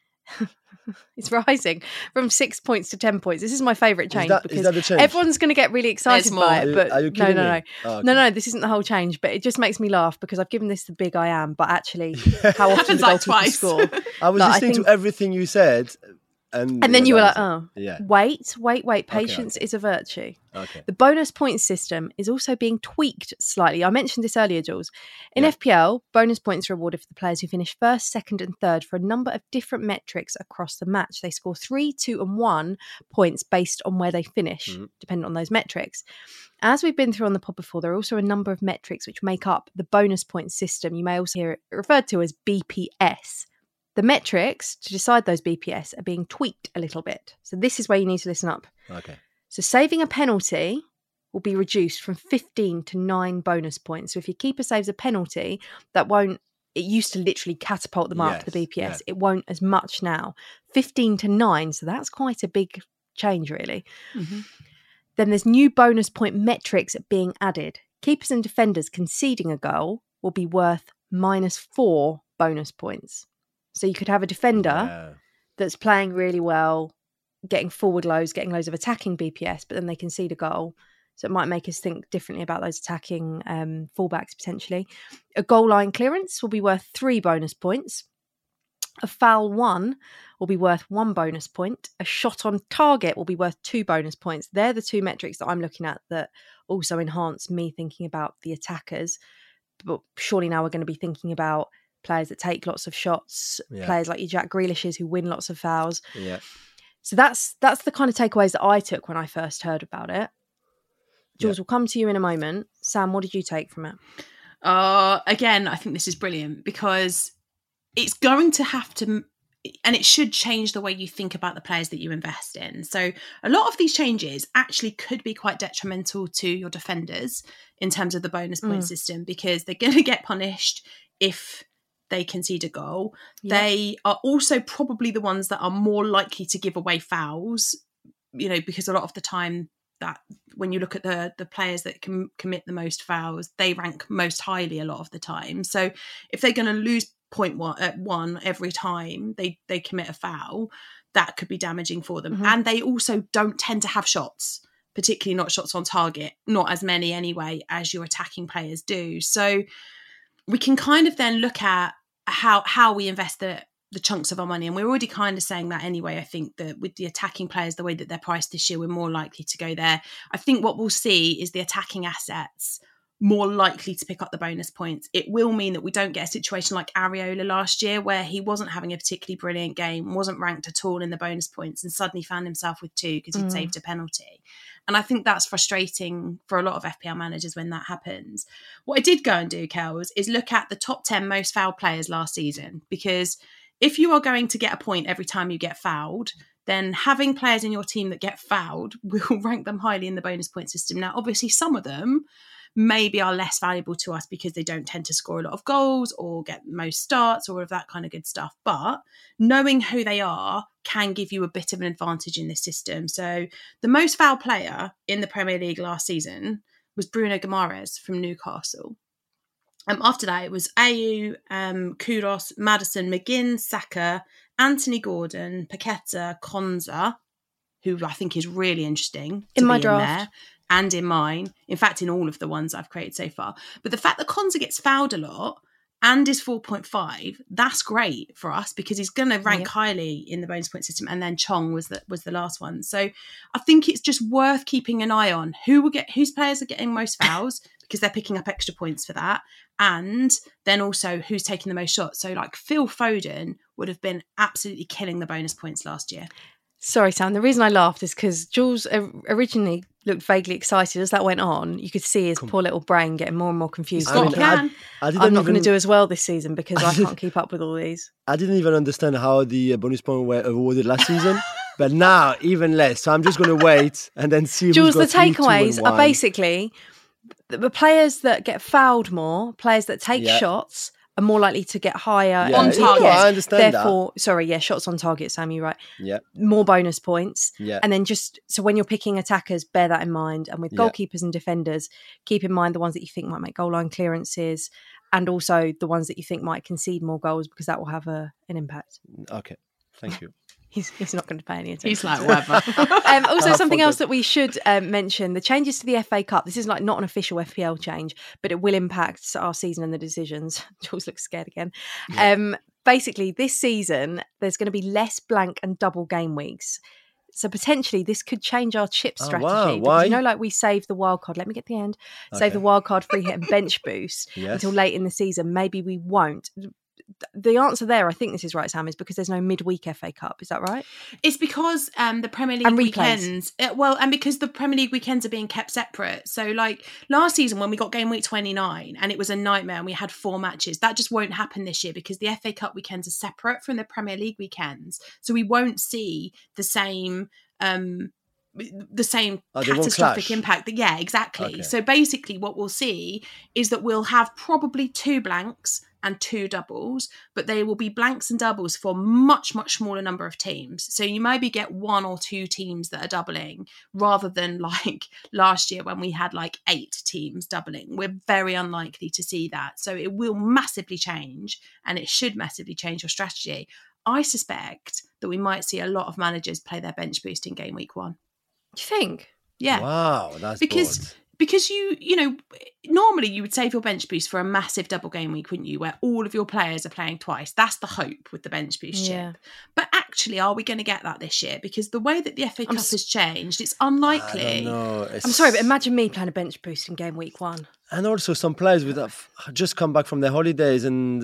is rising from 6 points to 10 points. This is my favourite change, because everyone's going to get really excited by it. But are you kidding me? Oh, okay. No, this isn't the whole change. But it just makes me laugh, because I've given this the big I am, but actually, how often the goalkeepers score? I was listening to everything you said. And then you were like, wait. Patience is a virtue. Okay. The bonus points system is also being tweaked slightly. I mentioned this earlier, Jules. In FPL, bonus points are awarded for the players who finish first, second and third for a number of different metrics across the match. They score 3, 2 and 1 points based on where they finish, depending on those metrics. As we've been through on the pod before, there are also a number of metrics which make up the bonus points system. You may also hear it referred to as BPS. The metrics to decide those BPS are being tweaked a little bit. So this is where you need to listen up. Okay. So saving a penalty will be reduced from 15 to 9 bonus points. So if your keeper saves a penalty, it used to literally catapult them up to the BPS. Yeah. It won't as much now. 15 to 9, so that's quite a big change, really. Mm-hmm. Then there's new bonus point metrics being added. Keepers and defenders conceding a goal will be worth -4 bonus points. So you could have a defender that's playing really well, getting forward loads, getting loads of attacking BPS, but then they concede a goal. So it might make us think differently about those attacking fullbacks potentially. A goal line clearance will be worth 3 bonus points. A foul won will be worth 1 bonus point. A shot on target will be worth 2 bonus points. They're the 2 metrics that I'm looking at that also enhance me thinking about the attackers. But surely now we're going to be thinking about players that take lots of shots, players like your Jack Grealishes who win lots of fouls. Yeah. So that's the kind of takeaways that I took when I first heard about it. Jules, we'll come to you in a moment. Sam, what did you take from it? Again, I think this is brilliant, because it's going to have to, and it should change the way you think about the players that you invest in. So a lot of these changes actually could be quite detrimental to your defenders in terms of the bonus point system, because they're going to get punished if they concede a goal. They are also probably the ones that are more likely to give away fouls, because a lot of the time that when you look at the players that can commit the most fouls, they rank most highly a lot of the time. So if they're going to lose one every time they commit a foul, that could be damaging for them. Mm-hmm. And they also don't tend to have shots, particularly not shots on target, not as many anyway as your attacking players do. So we can kind of then look at how we invest the chunks of our money. And we're already kind of saying that anyway. I think that with the attacking players, the way that they're priced this year, we're more likely to go there. I think what we'll see is the attacking assets more likely to pick up the bonus points. It will mean that we don't get a situation like Areola last year, where he wasn't having a particularly brilliant game, wasn't ranked at all in the bonus points, and suddenly found himself with 2 because he'd saved a penalty. And I think that's frustrating for a lot of FPL managers when that happens. What I did go and do, Kels, is look at the top 10 most fouled players last season, because if you are going to get a point every time you get fouled, then having players in your team that get fouled will rank them highly in the bonus point system. Now, obviously, some of them maybe are less valuable to us because they don't tend to score a lot of goals or get most starts or all of that kind of good stuff. But knowing who they are can give you a bit of an advantage in this system. So the most foul player in the Premier League last season was Bruno Guimaraes from Newcastle. After that, it was Ayew, Kudus, Maddison, McGinn, Saka, Anthony Gordon, Paqueta, Konza, who I think is really interesting in my draft. there, and in mine. In fact, in all of the ones I've created so far. But the fact that Konza gets fouled a lot and is 4.5, that's great for us because he's going to rank highly in the bonus point system. And then Chong was the last one. So I think it's just worth keeping an eye on whose players are getting most fouls because they're picking up extra points for that. And then also who's taking the most shots. So like Phil Foden would have been absolutely killing the bonus points last year. Sorry, Sam. The reason I laughed is because Jules originally looked vaguely excited. As that went on, you could see his poor little brain getting more and more confused. I'm not going to do as well this season because I can't keep up with all these. I didn't even understand how the bonus points were awarded last season. But now, even less. So I'm just going to wait and then see Jules, who's got the takeaways are basically the players that get fouled more, players that take shots, are more likely to get higher on target. I understand Therefore, shots on target, Sam, you're right. Yeah. More bonus points. Yeah. And then so when you're picking attackers, bear that in mind. And with goalkeepers and defenders, keep in mind the ones that you think might make goal line clearances and also the ones that you think might concede more goals because that will have an impact. Okay. Thank you. He's not going to pay any attention. He's like, whatever. Also, something else that we should mention, the changes to the FA Cup. This is like not an official FPL change, but it will impact our season and the decisions. Jules looks scared again. Yeah. Basically, this season, there's going to be less blank and double game weeks. So potentially this could change our chip strategy. Wow. Why? You know, we save the wild card. Let me get to the end. Save the wild card free hit and bench boost until late in the season. Maybe we won't. The answer there, I think this is right, Sam, is because there's no midweek FA Cup. Is that right? It's because the Premier League weekends, and because the Premier League weekends are being kept separate. So like last season when we got game week 29 and it was a nightmare and we had 4 matches, that just won't happen this year because the FA Cup weekends are separate from the Premier League weekends. So we won't see the same catastrophic impact. Yeah, exactly. Okay. So basically what we'll see is that we'll have probably 2 blanks and 2 doubles, but they will be blanks and doubles for much, much smaller number of teams. So you maybe get 1 or 2 teams that are doubling rather than like last year when we had like 8 teams doubling. We're very unlikely to see that. So it will massively change and it should massively change your strategy. I suspect that we might see a lot of managers play their bench boost in game week 1. Do you think? Yeah. Wow, that's because you know, normally you would save your bench boost for a massive double game week, wouldn't you, where all of your players are playing twice. That's the hope with the bench boost chip. But actually, are we going to get that this year? Because the way that the FA Cup has changed, it's unlikely. I'm sorry, but imagine me playing a bench boost in game week 1. And also some players would have just come back from their holidays and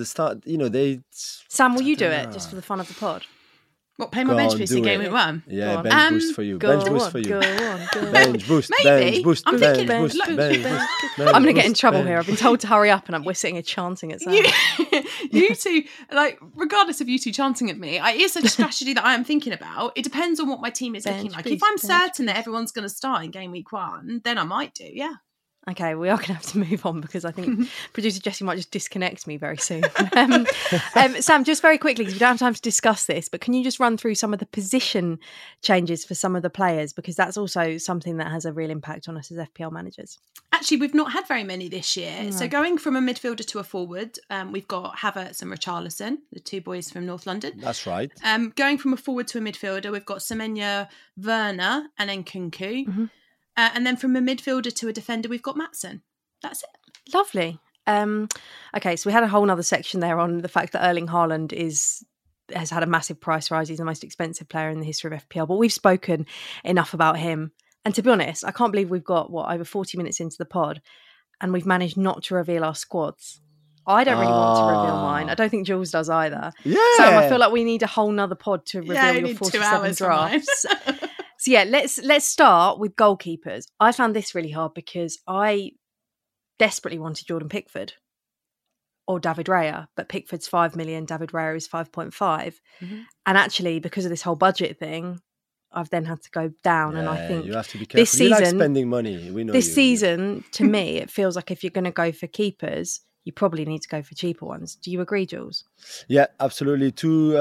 Sam, will you do it just for the fun of the pod? What, play my bench boost in game week 1? Yeah, bench boost for you. Bench boost for you. Bench boost. Maybe. Bench boost. I'm bench thinking boost. Bench boost. I'm going to get in trouble here. I've been told to hurry up and we're sitting here chanting at Sam. You two, like, regardless of you two chanting at me, it's a strategy that I am thinking about. It depends on what my team is looking like. If I'm certain that everyone's going to start in game week 1, then I might do, yeah. Okay, we are going to have to move on because I think producer Jessie might just disconnect me very soon. Sam, just very quickly, because we don't have time to discuss this, but can you just run through some of the position changes for some of the players? Because that's also something that has a real impact on us as FPL managers. Actually, we've not had very many this year. No. So going from a midfielder to a forward, we've got Havertz and Richarlison, the 2 boys from North London. That's right. Going from a forward to a midfielder, we've got Semenya, Werner and Nkunku. Mm-hmm. And then from a midfielder to a defender, we've got Maatsen. That's it. Lovely. Okay, so we had a whole other section there on the fact that Erling Haaland has had a massive price rise. He's the most expensive player in the history of FPL, but we've spoken enough about him. And to be honest, I can't believe we've got, over 40 minutes into the pod and we've managed not to reveal our squads. I don't really want to reveal mine. I don't think Jules does either. Yeah. So I feel like we need a whole nother pod to reveal your 47 drafts. So yeah, let's start with goalkeepers. I found this really hard because I desperately wanted Jordan Pickford or David Raya, but Pickford's 5 million, David Raya is 5.5. Mm-hmm. And actually, because of this whole budget thing, I've then had to go down. And I Yeah, think you have to be careful. this You like season, spending money. We know this you. season, to me, it feels like if you're going to go for keepers, you probably need to go for cheaper ones. Do you agree, Jules? Yeah, absolutely.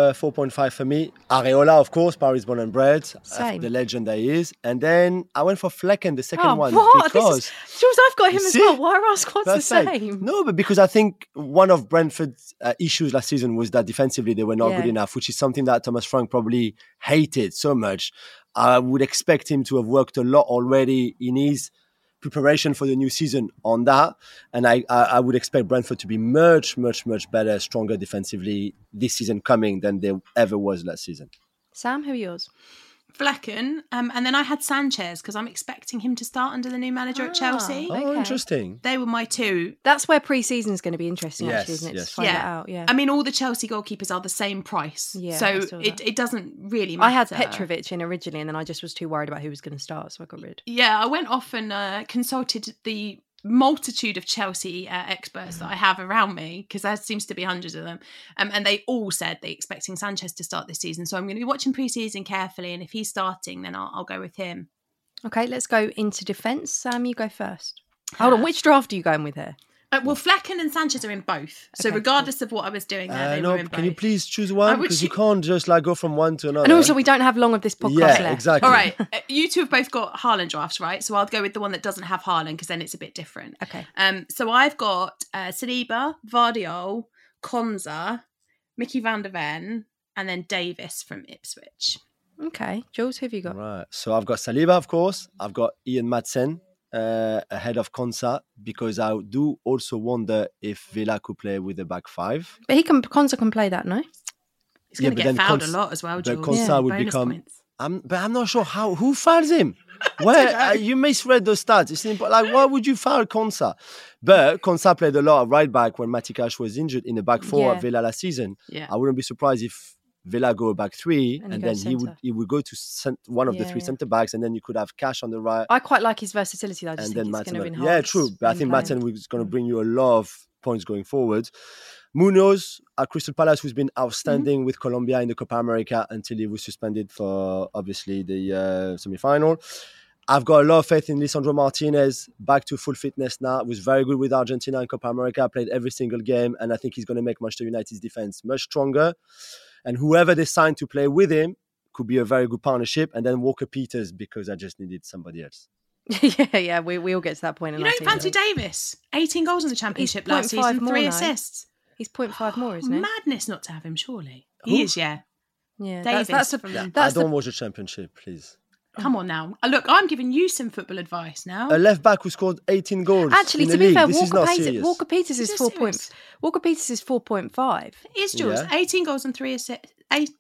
4.5 for me. Areola, of course, Paris born and bred. Same. The legend that he is. And then I went for Flecken, the second one. What? Because Jules, I've got him as see? well. Why are our squads the Perfect. same? No, but because I think one of Brentford's issues last season was that defensively they were not Yeah. good enough, which is something that Thomas Frank probably hated so much. I would expect him to have worked a lot already in his preparation for the new season on that. And I would expect Brentford to be much, much, much better, stronger defensively this season coming than there ever was last season. Sam, who are yours? Flecken, and then I had Sanchez because I'm expecting him to start under the new manager at Chelsea. Okay. Oh, interesting. They were my two. That's where pre-season is going to be interesting, Yes, actually, isn't it? yes. To find that out, yeah. I mean, all the Chelsea goalkeepers are the same price. Yeah, I so saw that. it doesn't really matter. I had Petrovic in originally, and then I just was too worried about who was going to start, so I got rid. Yeah, I went off and consulted the multitude of Chelsea experts that I have around me, because there seems to be hundreds of them, and they all said they're expecting Sanchez to start this season. So I'm going to be watching pre-season carefully, and if he's starting, then I'll go with him. Okay, let's go into defence. Sam, you go first. Hold on, which draft are you going with here? Well, Flecken and Sanchez are in both. So Okay, regardless of what I was doing there, they No, were in both. can you please choose one? would Because you choo- can't just like go from one to another. And also, we don't have long of this podcast left. exactly. All right, you two have both got Haaland drafts, right? So I'll go with the one that doesn't have Haaland because then it's a bit different. Okay. So I've got Saliba, Vardiol, Konza, Mickey van der Ven, and then Davis from Ipswich. Okay. Jules, who have you got? Right. So I've got Saliba, of course. I've got Ian Madsen ahead of Konsa, because I do also wonder if Villa could play with a back five. But Konza can play that, no? He's going but to get then fouled Konsa- a lot as well, but Jules. Konsa would Bonus become- points. But I'm not sure who fouls him. Where you misread those stats. It's simple. Like, why would you foul Konsa? But Konsa played a lot of right back when Matty Cash was injured in the back four Yeah. at Villa last season. Yeah. I wouldn't be surprised if Villa go back three, And and he then goes he centre. would go to one of the Yeah, three yeah. centre backs, and then you could have Cash on the right. I quite like his versatility, though. I just And think then it's going to Matten. enhance. Yeah, true. But I think him Matten playing. was going to bring you a lot of points going forward. Munoz at Crystal Palace, who's been outstanding with Colombia in the Copa America until he was suspended for, obviously, the semi-final. I've got a lot of faith in Lisandro Martinez, back to full fitness now. Was very good with Argentina in Copa America, played every single game, and I think he's going to make Manchester United's defense much stronger. And whoever they sign to play with him could be a very good partnership. And then Walker Peters, because I just needed somebody else. yeah, we all get to that point. In You our don't team, fancy don't Davis? 18 goals in the Championship He's last 0.5 season, more 3 now. assists. He's 0.5 more, isn't it? Madness not to have him, surely. Who? He is, yeah. Yeah, Davis that's from- I that's don't watch the Championship, please. Come on now. Look, I'm giving you some football advice now. A left back who scored 18 goals. Actually, in to the be league. fair, This is not serious. Walker Peters is Is this 4 point. serious? Walker Peters is 4.5. It's Jules. Yeah. 18 goals and 3 assists.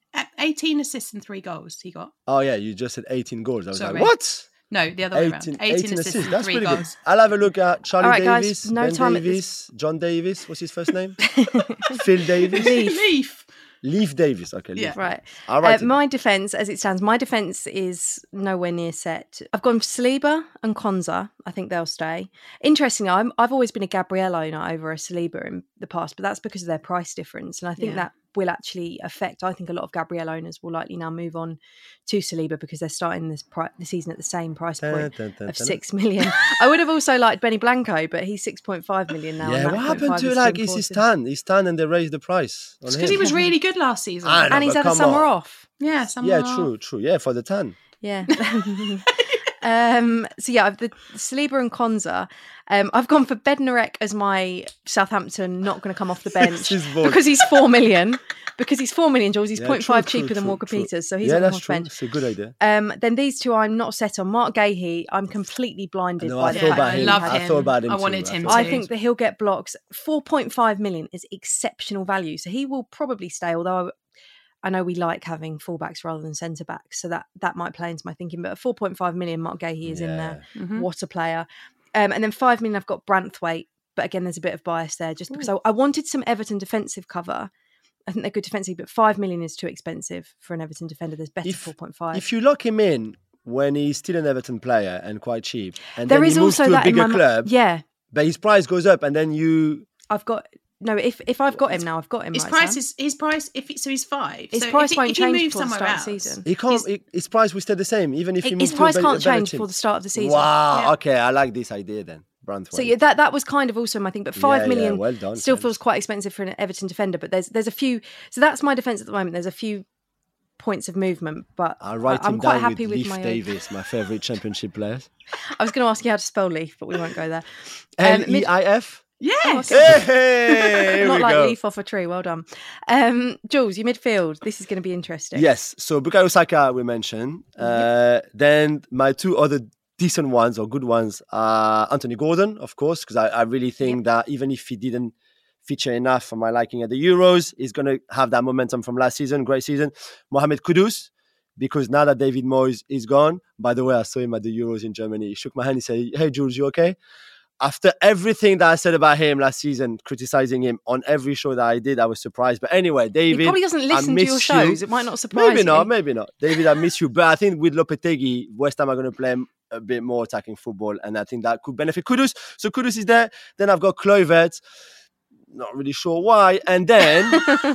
18 assists and 3 goals he got. Oh yeah, you just said 18 goals. I was Sorry. like, what? No, the other way around. 18 assists and That's 3 pretty goals. good. I'll have a look at Charlie All right, guys, Davis, no Ben time at Davis, John Davis. What's his first name? Phil Davis. Leaf. Leaf Davis. Okay, Leaf. Yeah. Right. All right. My defence, as it stands, my defence is nowhere near set. I've gone for Saliba and Konza. I think they'll stay. Interestingly, I've always been a Gabriel owner over a Saliba in the past, but that's because of their price difference. And I think Yeah. that will actually affect, I think a lot of Gabriel owners will likely now move on to Saliba because they're starting the season at the same price point of 6 million. I would have also liked Benny Blanco, but he's 6.5 million now. Yeah, and that what happened 0.5 to is like too is his important. tan? His tan, and they raised the price on It's him. because he was really good last season. I know, And he's but had a come summer on. off. Yeah, some Yeah, are. true. Yeah, for the tan. Yeah. So yeah, I've the Saliba and Konza. I've gone for Bednarek as my Southampton, not going to come off the bench His voice. because he's 4 million. Because he's 4 million, Jules. He's Yeah, 0.5 true, cheaper than Walker true. Peters, so he's Yeah, not that's off the true. bench. It's a good idea. Then these two, I'm not set on. Mark Gahey, I'm completely blinded No, by I the thought fact about that him. he love has- I him. thought about him. I too. wanted him thought- I too. think that he'll get blocks. 4.5 million is exceptional value, so he will probably stay. Although I know we like having fullbacks rather than centre backs, so that might play into my thinking. But at 4.5 million, Mark Gahey is in there. Mhm. What a player! And then 5 million, I've got Branthwaite, but again, there's a bit of bias there, just because I wanted some Everton defensive cover. I think they're good defensive, but 5 million is too expensive for an Everton defender. There's better 4.5. If you lock him in when he's still an Everton player and quite cheap, and There then is he moves also to a that in bigger my club, yeah. but his price goes up, and then you I've got No, if I've got him now, I've got him. His right, price Sam? is his price. So he's 5. His so price if won't he change moves before the somewhere start of the else, season. He can't. His price will stay the same, even if he moves His to price a can't better change team. before the start of the season. Wow. Yeah. Okay, I like this idea then. Branthwaite. So yeah, that was kind of also my thing, but 5 million well done, still Chelsea. feels quite expensive for an Everton defender. But there's a few. So that's my defence at the moment. There's a few points of movement, but I'll write I'm him quite down happy with with Leif my. Davis, my favourite Championship player. I was going to ask you how to spell Leaf, but we won't go there. Leif. yes. Hey, here Not we like go. leaf off a tree. Well done, Jules. Your midfield. This is going to be interesting. Yes. So Bukayo Saka we mentioned. Then my two other decent ones or good ones are Anthony Gordon, of course, because I really think that even if he didn't feature enough for my liking at the Euros, he's going to have that momentum from last season. Great season. Mohamed Kudus, because now that David Moyes is gone, by the way, I saw him at the Euros in Germany. He shook my hand. He said, "Hey, Jules, you okay?" After everything that I said about him last season, criticizing him on every show that I did, I was surprised. But anyway, David, He probably doesn't listen to your shows. It might not surprise Maybe not, you. maybe not. David, I miss you. But I think with Lopetegui, West Ham are going to play a bit more attacking football. And I think that could benefit Kudus. So Kudus is there. Then I've got Kluivert. Not really sure why. And then,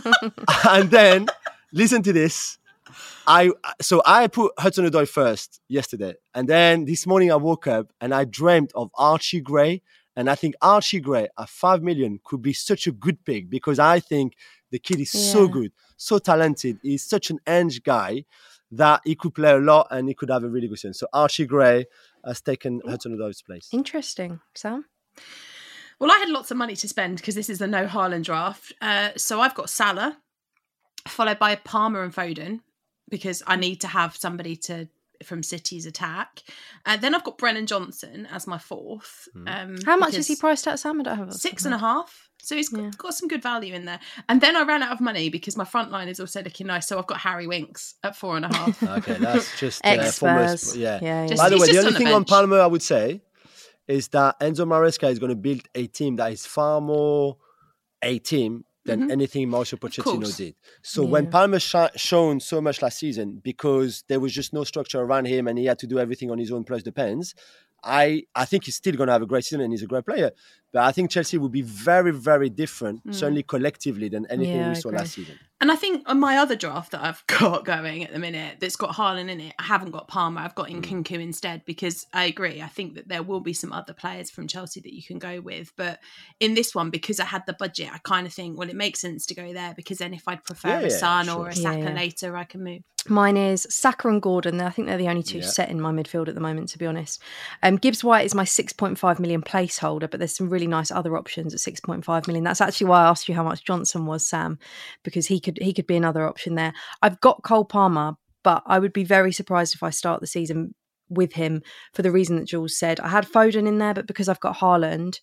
listen to this. I put Hudson-Odoi first yesterday, and then this morning I woke up and I dreamt of Archie Gray, and I think Archie Gray at 5 million could be such a good pick because I think the kid is so good, so talented. He's such an edge guy that he could play a lot and he could have a really good season. So Archie Gray has taken Hudson-Odoi's place. Interesting, Sam. Well, I had lots of money to spend because this is the no Haaland draft. So I've got Salah, followed by Palmer and Foden, because I need to have somebody from City's attack. Then I've got Brennan Johnson as my fourth. How much is he priced at, Sam? I don't have 6.5. So he's got some good value in there. And then I ran out of money because my front line is also looking nice. So I've got Harry Winks at 4.5. Okay, that's just Ex-Spurs. yeah. Yeah. By the way, He's the just only on the thing on bench. Palmer I would say is that Enzo Maresca is going to build a team that is far more a team than anything Mauricio Pochettino did. So when Palmer shone so much last season because there was just no structure around him and he had to do everything on his own plus the pens, I think he's still going to have a great season and he's a great player. But I think Chelsea will be very, very different, certainly collectively, than anything we saw last season. And I think on my other draft that I've got going at the minute that's got Haaland in it, I haven't got Palmer, I've got Nkunku instead, because I agree. I think that there will be some other players from Chelsea that you can go with. But in this one, because I had the budget, I kind of think, well, it makes sense to go there because then if I'd prefer a Son or a Saka later, I can move. Mine is Saka and Gordon. I think they're the only two set in my midfield at the moment, to be honest. Gibbs White is my 6.5 million placeholder, but there's some really nice other options at 6.5 million. That's actually why I asked you how much Johnson was, Sam, because he could be another option there. I've got Cole Palmer, but I would be very surprised if I start the season with him for the reason that Jules said. I had Foden in there, but because I've got Haaland,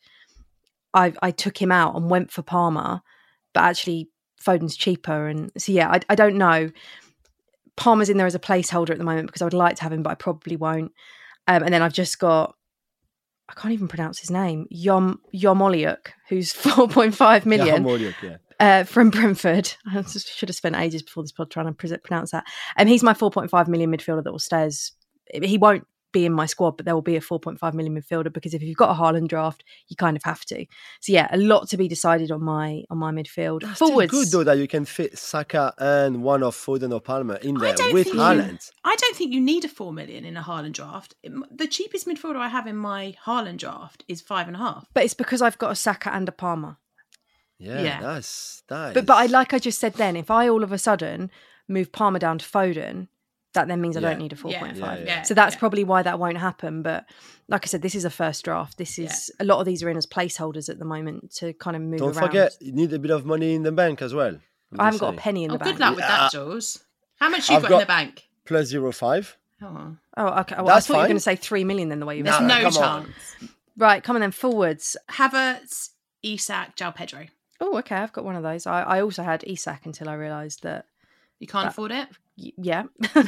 I took him out and went for Palmer, but actually Foden's cheaper. And so, yeah, I don't know. Palmer's in there as a placeholder at the moment because I would like to have him, but I probably won't. And then I've just got, I can't even pronounce his name, Yarmolenko, who's 4.5 million from Brentford. I should have spent ages before this pod trying to pronounce that. And he's my 4.5 million midfielder that will stay as, he won't be in my squad, but there will be a 4.5 million midfielder because if you've got a Haaland draft, you kind of have to. So yeah, a lot to be decided on my midfield. That's Forwards. good though that you can fit Saka and one of Foden or Palmer in there with Haaland. I don't think you need a 4 million in a Haaland draft. The cheapest midfielder I have in my Haaland draft is 5.5. But it's because I've got a Saka and a Palmer. Yeah. But like I just said then, if I all of a sudden move Palmer down to Foden, that then means I don't need a 4.5. So that's probably why that won't happen. But like I said, this is a first draft. This is a lot of these are in as placeholders at the moment to kind of move around. Don't forget, you need a bit of money in the bank as well. I haven't got a penny in the bank. Good luck with that, Jules. How much you got in the bank? Plus 0.5. Oh, okay. Well, That's I thought you were going to say 3 million then the way you There's no chance. Right, come on then, forwards. Havertz, Isak, João Pedro. Oh, okay, I've got one of those. I also had Isak until I realised that... You can't afford it? Yeah.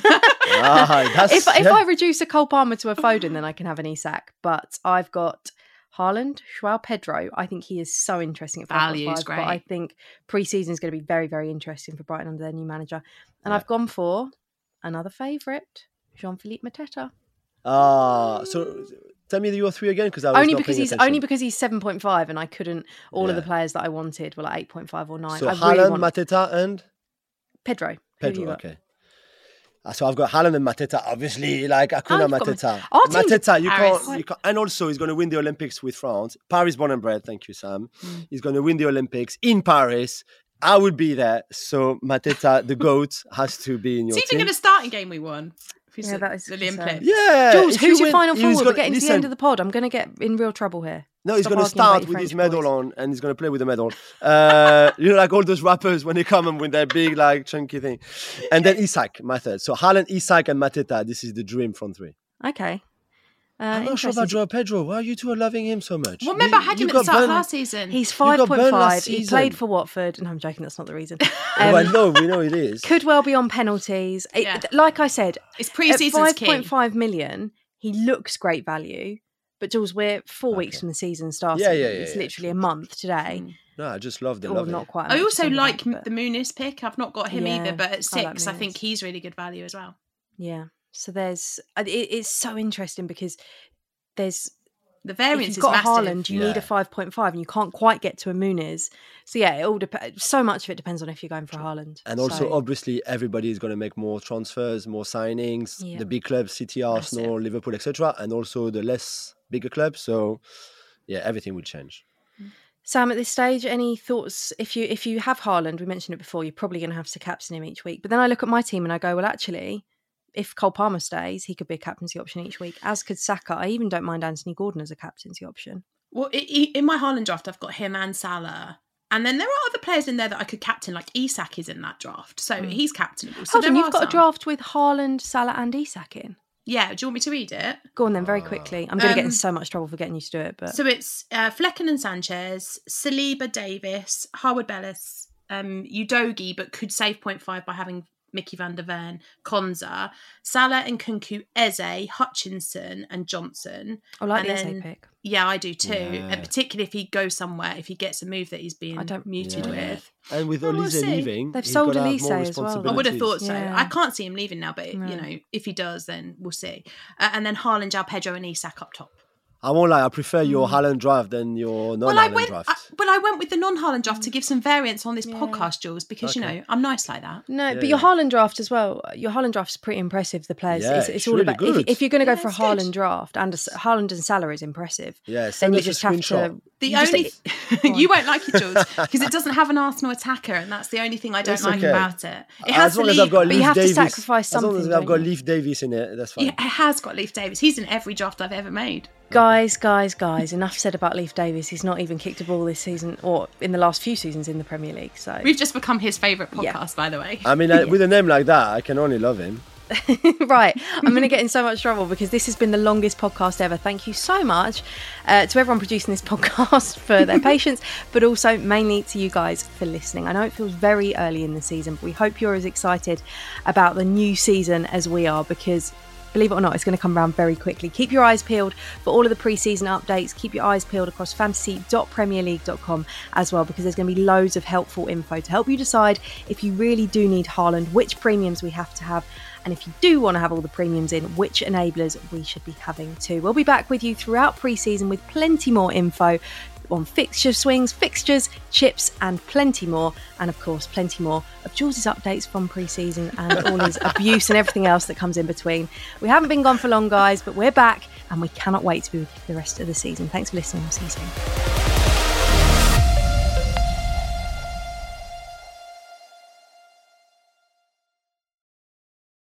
If I reduce a Cole Palmer to a Foden, then I can have an Isak. But I've got Haaland, João Pedro. I think he is so interesting at 5.5. Value is great. But I think pre-season is going to be very, very interesting for Brighton under their new manager. And I've gone for another favourite, Jean-Philippe Mateta. So Tell me your 3 again, because I was only not because paying he's attention. only because he's 7.5, and I couldn't. All of the Yeah. players that I wanted were like 8.5 or 9. So I Haaland, really want Mateta, and Pedro. Who do you Pedro. got? Okay. So I've got Haaland and Mateta. Obviously, like Hakuna you've got Mateta. Our team's Mateta, you Paris. can't. And also, he's going to win the Olympics with France. Paris born and bred. Thank you, Sam. He's going to win the Olympics in Paris. I will be there. So Mateta, the GOAT, has to be in your Is he team. even going to start in game we won? Yeah, that is the concerned. Olympics. Yeah. Jules, if you who's your win- final he's forward? We're gonna- getting to the listen, end of the pod. I'm going to get in real trouble here. No, he's Stop going to arguing about start your with his French medal boys. on, and he's going to play with the medal. Like all those rappers when they come and with their big, like, chunky thing. And then Isak, my third. So Haaland, Isak, and Mateta. This is the dream front three. Okay. I'm not sure about Joao Pedro. Why are you two are loving him so much? Well, remember, I had him at the start of Burnley- last season. He's got Burnley 5.5. last He season. played for Watford. No, I'm joking. That's not the reason. Well, no, we know it is. Could well be on penalties. Yeah. Like I said, It's at pre-season's key. 5.5 million, he looks great value. But Jules, we're 4 weeks from the season starting. Yeah, It's literally a month today. No, I just love the Or love. not quite. a I month, also depending like on, but- the Muniz pick. I've not got him Yeah, either, but at I like 6, I think Muniz. he's really good value as well. Yeah. So there's... It's so interesting because there's... The If variance you've is got massive. a Haaland, you need a Yeah. 5.5 and you can't quite get to a Muniz. So yeah, it all depends. So much of it depends on if you're going for Haaland. And also, So- obviously, everybody is going to make more transfers, more signings. Yeah. The big clubs, City, Arsenal, Liverpool, etc., and also the less bigger clubs. So, yeah, everything will change. Sam, at this stage, any thoughts? If you have Haaland, we mentioned it before, you're probably going to have to captain him each week. But then I look at my team and I go, well, actually, if Cole Palmer stays, he could be a captaincy option each week, as could Saka. I even don't mind Anthony Gordon as a captaincy option. Well, in my Haaland draft, I've got him and Salah. And then there are other players in there that I could captain, like Isak is in that draft. So he's captainable. So Hold on, there you've are got a some. draft with Haaland, Salah and Isak in. Yeah, do you want me to read it? Go on then, very quickly. I'm going to get in so much trouble for getting you to do it. But So it's Flecken and Sanchez, Saliba, Davis, Harwood Bellis, Udogi, but could save 0.5 by having Mickey van der Ven, Konza, Salah and Kunku, Eze, Hutchinson and Johnson. I like And the then- Eze pick. Yeah, I do too. Yeah. And particularly if he goes somewhere, if he gets a move that he's being muted with. And with Well, we'll Olise see. leaving, They've he's sold gotta have Olise more as well. I would have responsibilities. thought so. Yeah. I can't see him leaving now, but No. you know, if he does, then we'll see. And then Haaland, Joao Pedro, and Isak up top. I won't lie, I prefer your Haaland draft than your Well, I non-Haaland went, draft. I went with the non-Haaland draft to give some variance on this podcast, Jules, because you know I'm nice like that. No, Yeah, but your yeah. Haaland draft as well. Your Haaland draft's pretty impressive. The players, Yeah, it's it's all really about. good. If you're going to go Yeah, for a it's good. Haaland draft, and Haaland and Salah is impressive. Yeah, Then send you us a just have screenshot. to. The you just- only you won't like it, Jules, because it doesn't have an Arsenal attacker, and that's the only thing I don't It's like okay. about it. It has as long to as I've got leave. But you Leif have to Davis, sacrifice as long as something, I've don't got you? Leif Davis in it, that's fine. Yeah, it has got Leif Davis. He's in every draft I've ever made. Guys, enough said about Leif Davis. He's not even kicked a ball this season or in the last few seasons in the Premier League. So We've just become his favourite podcast, Yeah. by the way. I mean, with a name like that, I can only love him. right, I'm going to get in so much trouble because this has been the longest podcast ever. Thank you so much to everyone producing this podcast for their patience, but also mainly to you guys for listening. I know it feels very early in the season, but we hope you're as excited about the new season as we are, because believe it or not, it's going to come around very quickly. Keep your eyes peeled for all of the pre-season updates. Keep your eyes peeled across fantasy.premierleague.com as well, because there's going to be loads of helpful info to help you decide if you really do need Haaland, which premiums we have to have, and if you do want to have all the premiums in, which enablers we should be having too. We'll be back with you throughout pre-season with plenty more info on fixture swings, fixtures, chips, and plenty more. And of course, plenty more of Jules' updates from pre-season and all his abuse and everything else that comes in between. We haven't been gone for long, guys, but we're back and we cannot wait to be with you for the rest of the season. Thanks for listening. We'll see you soon.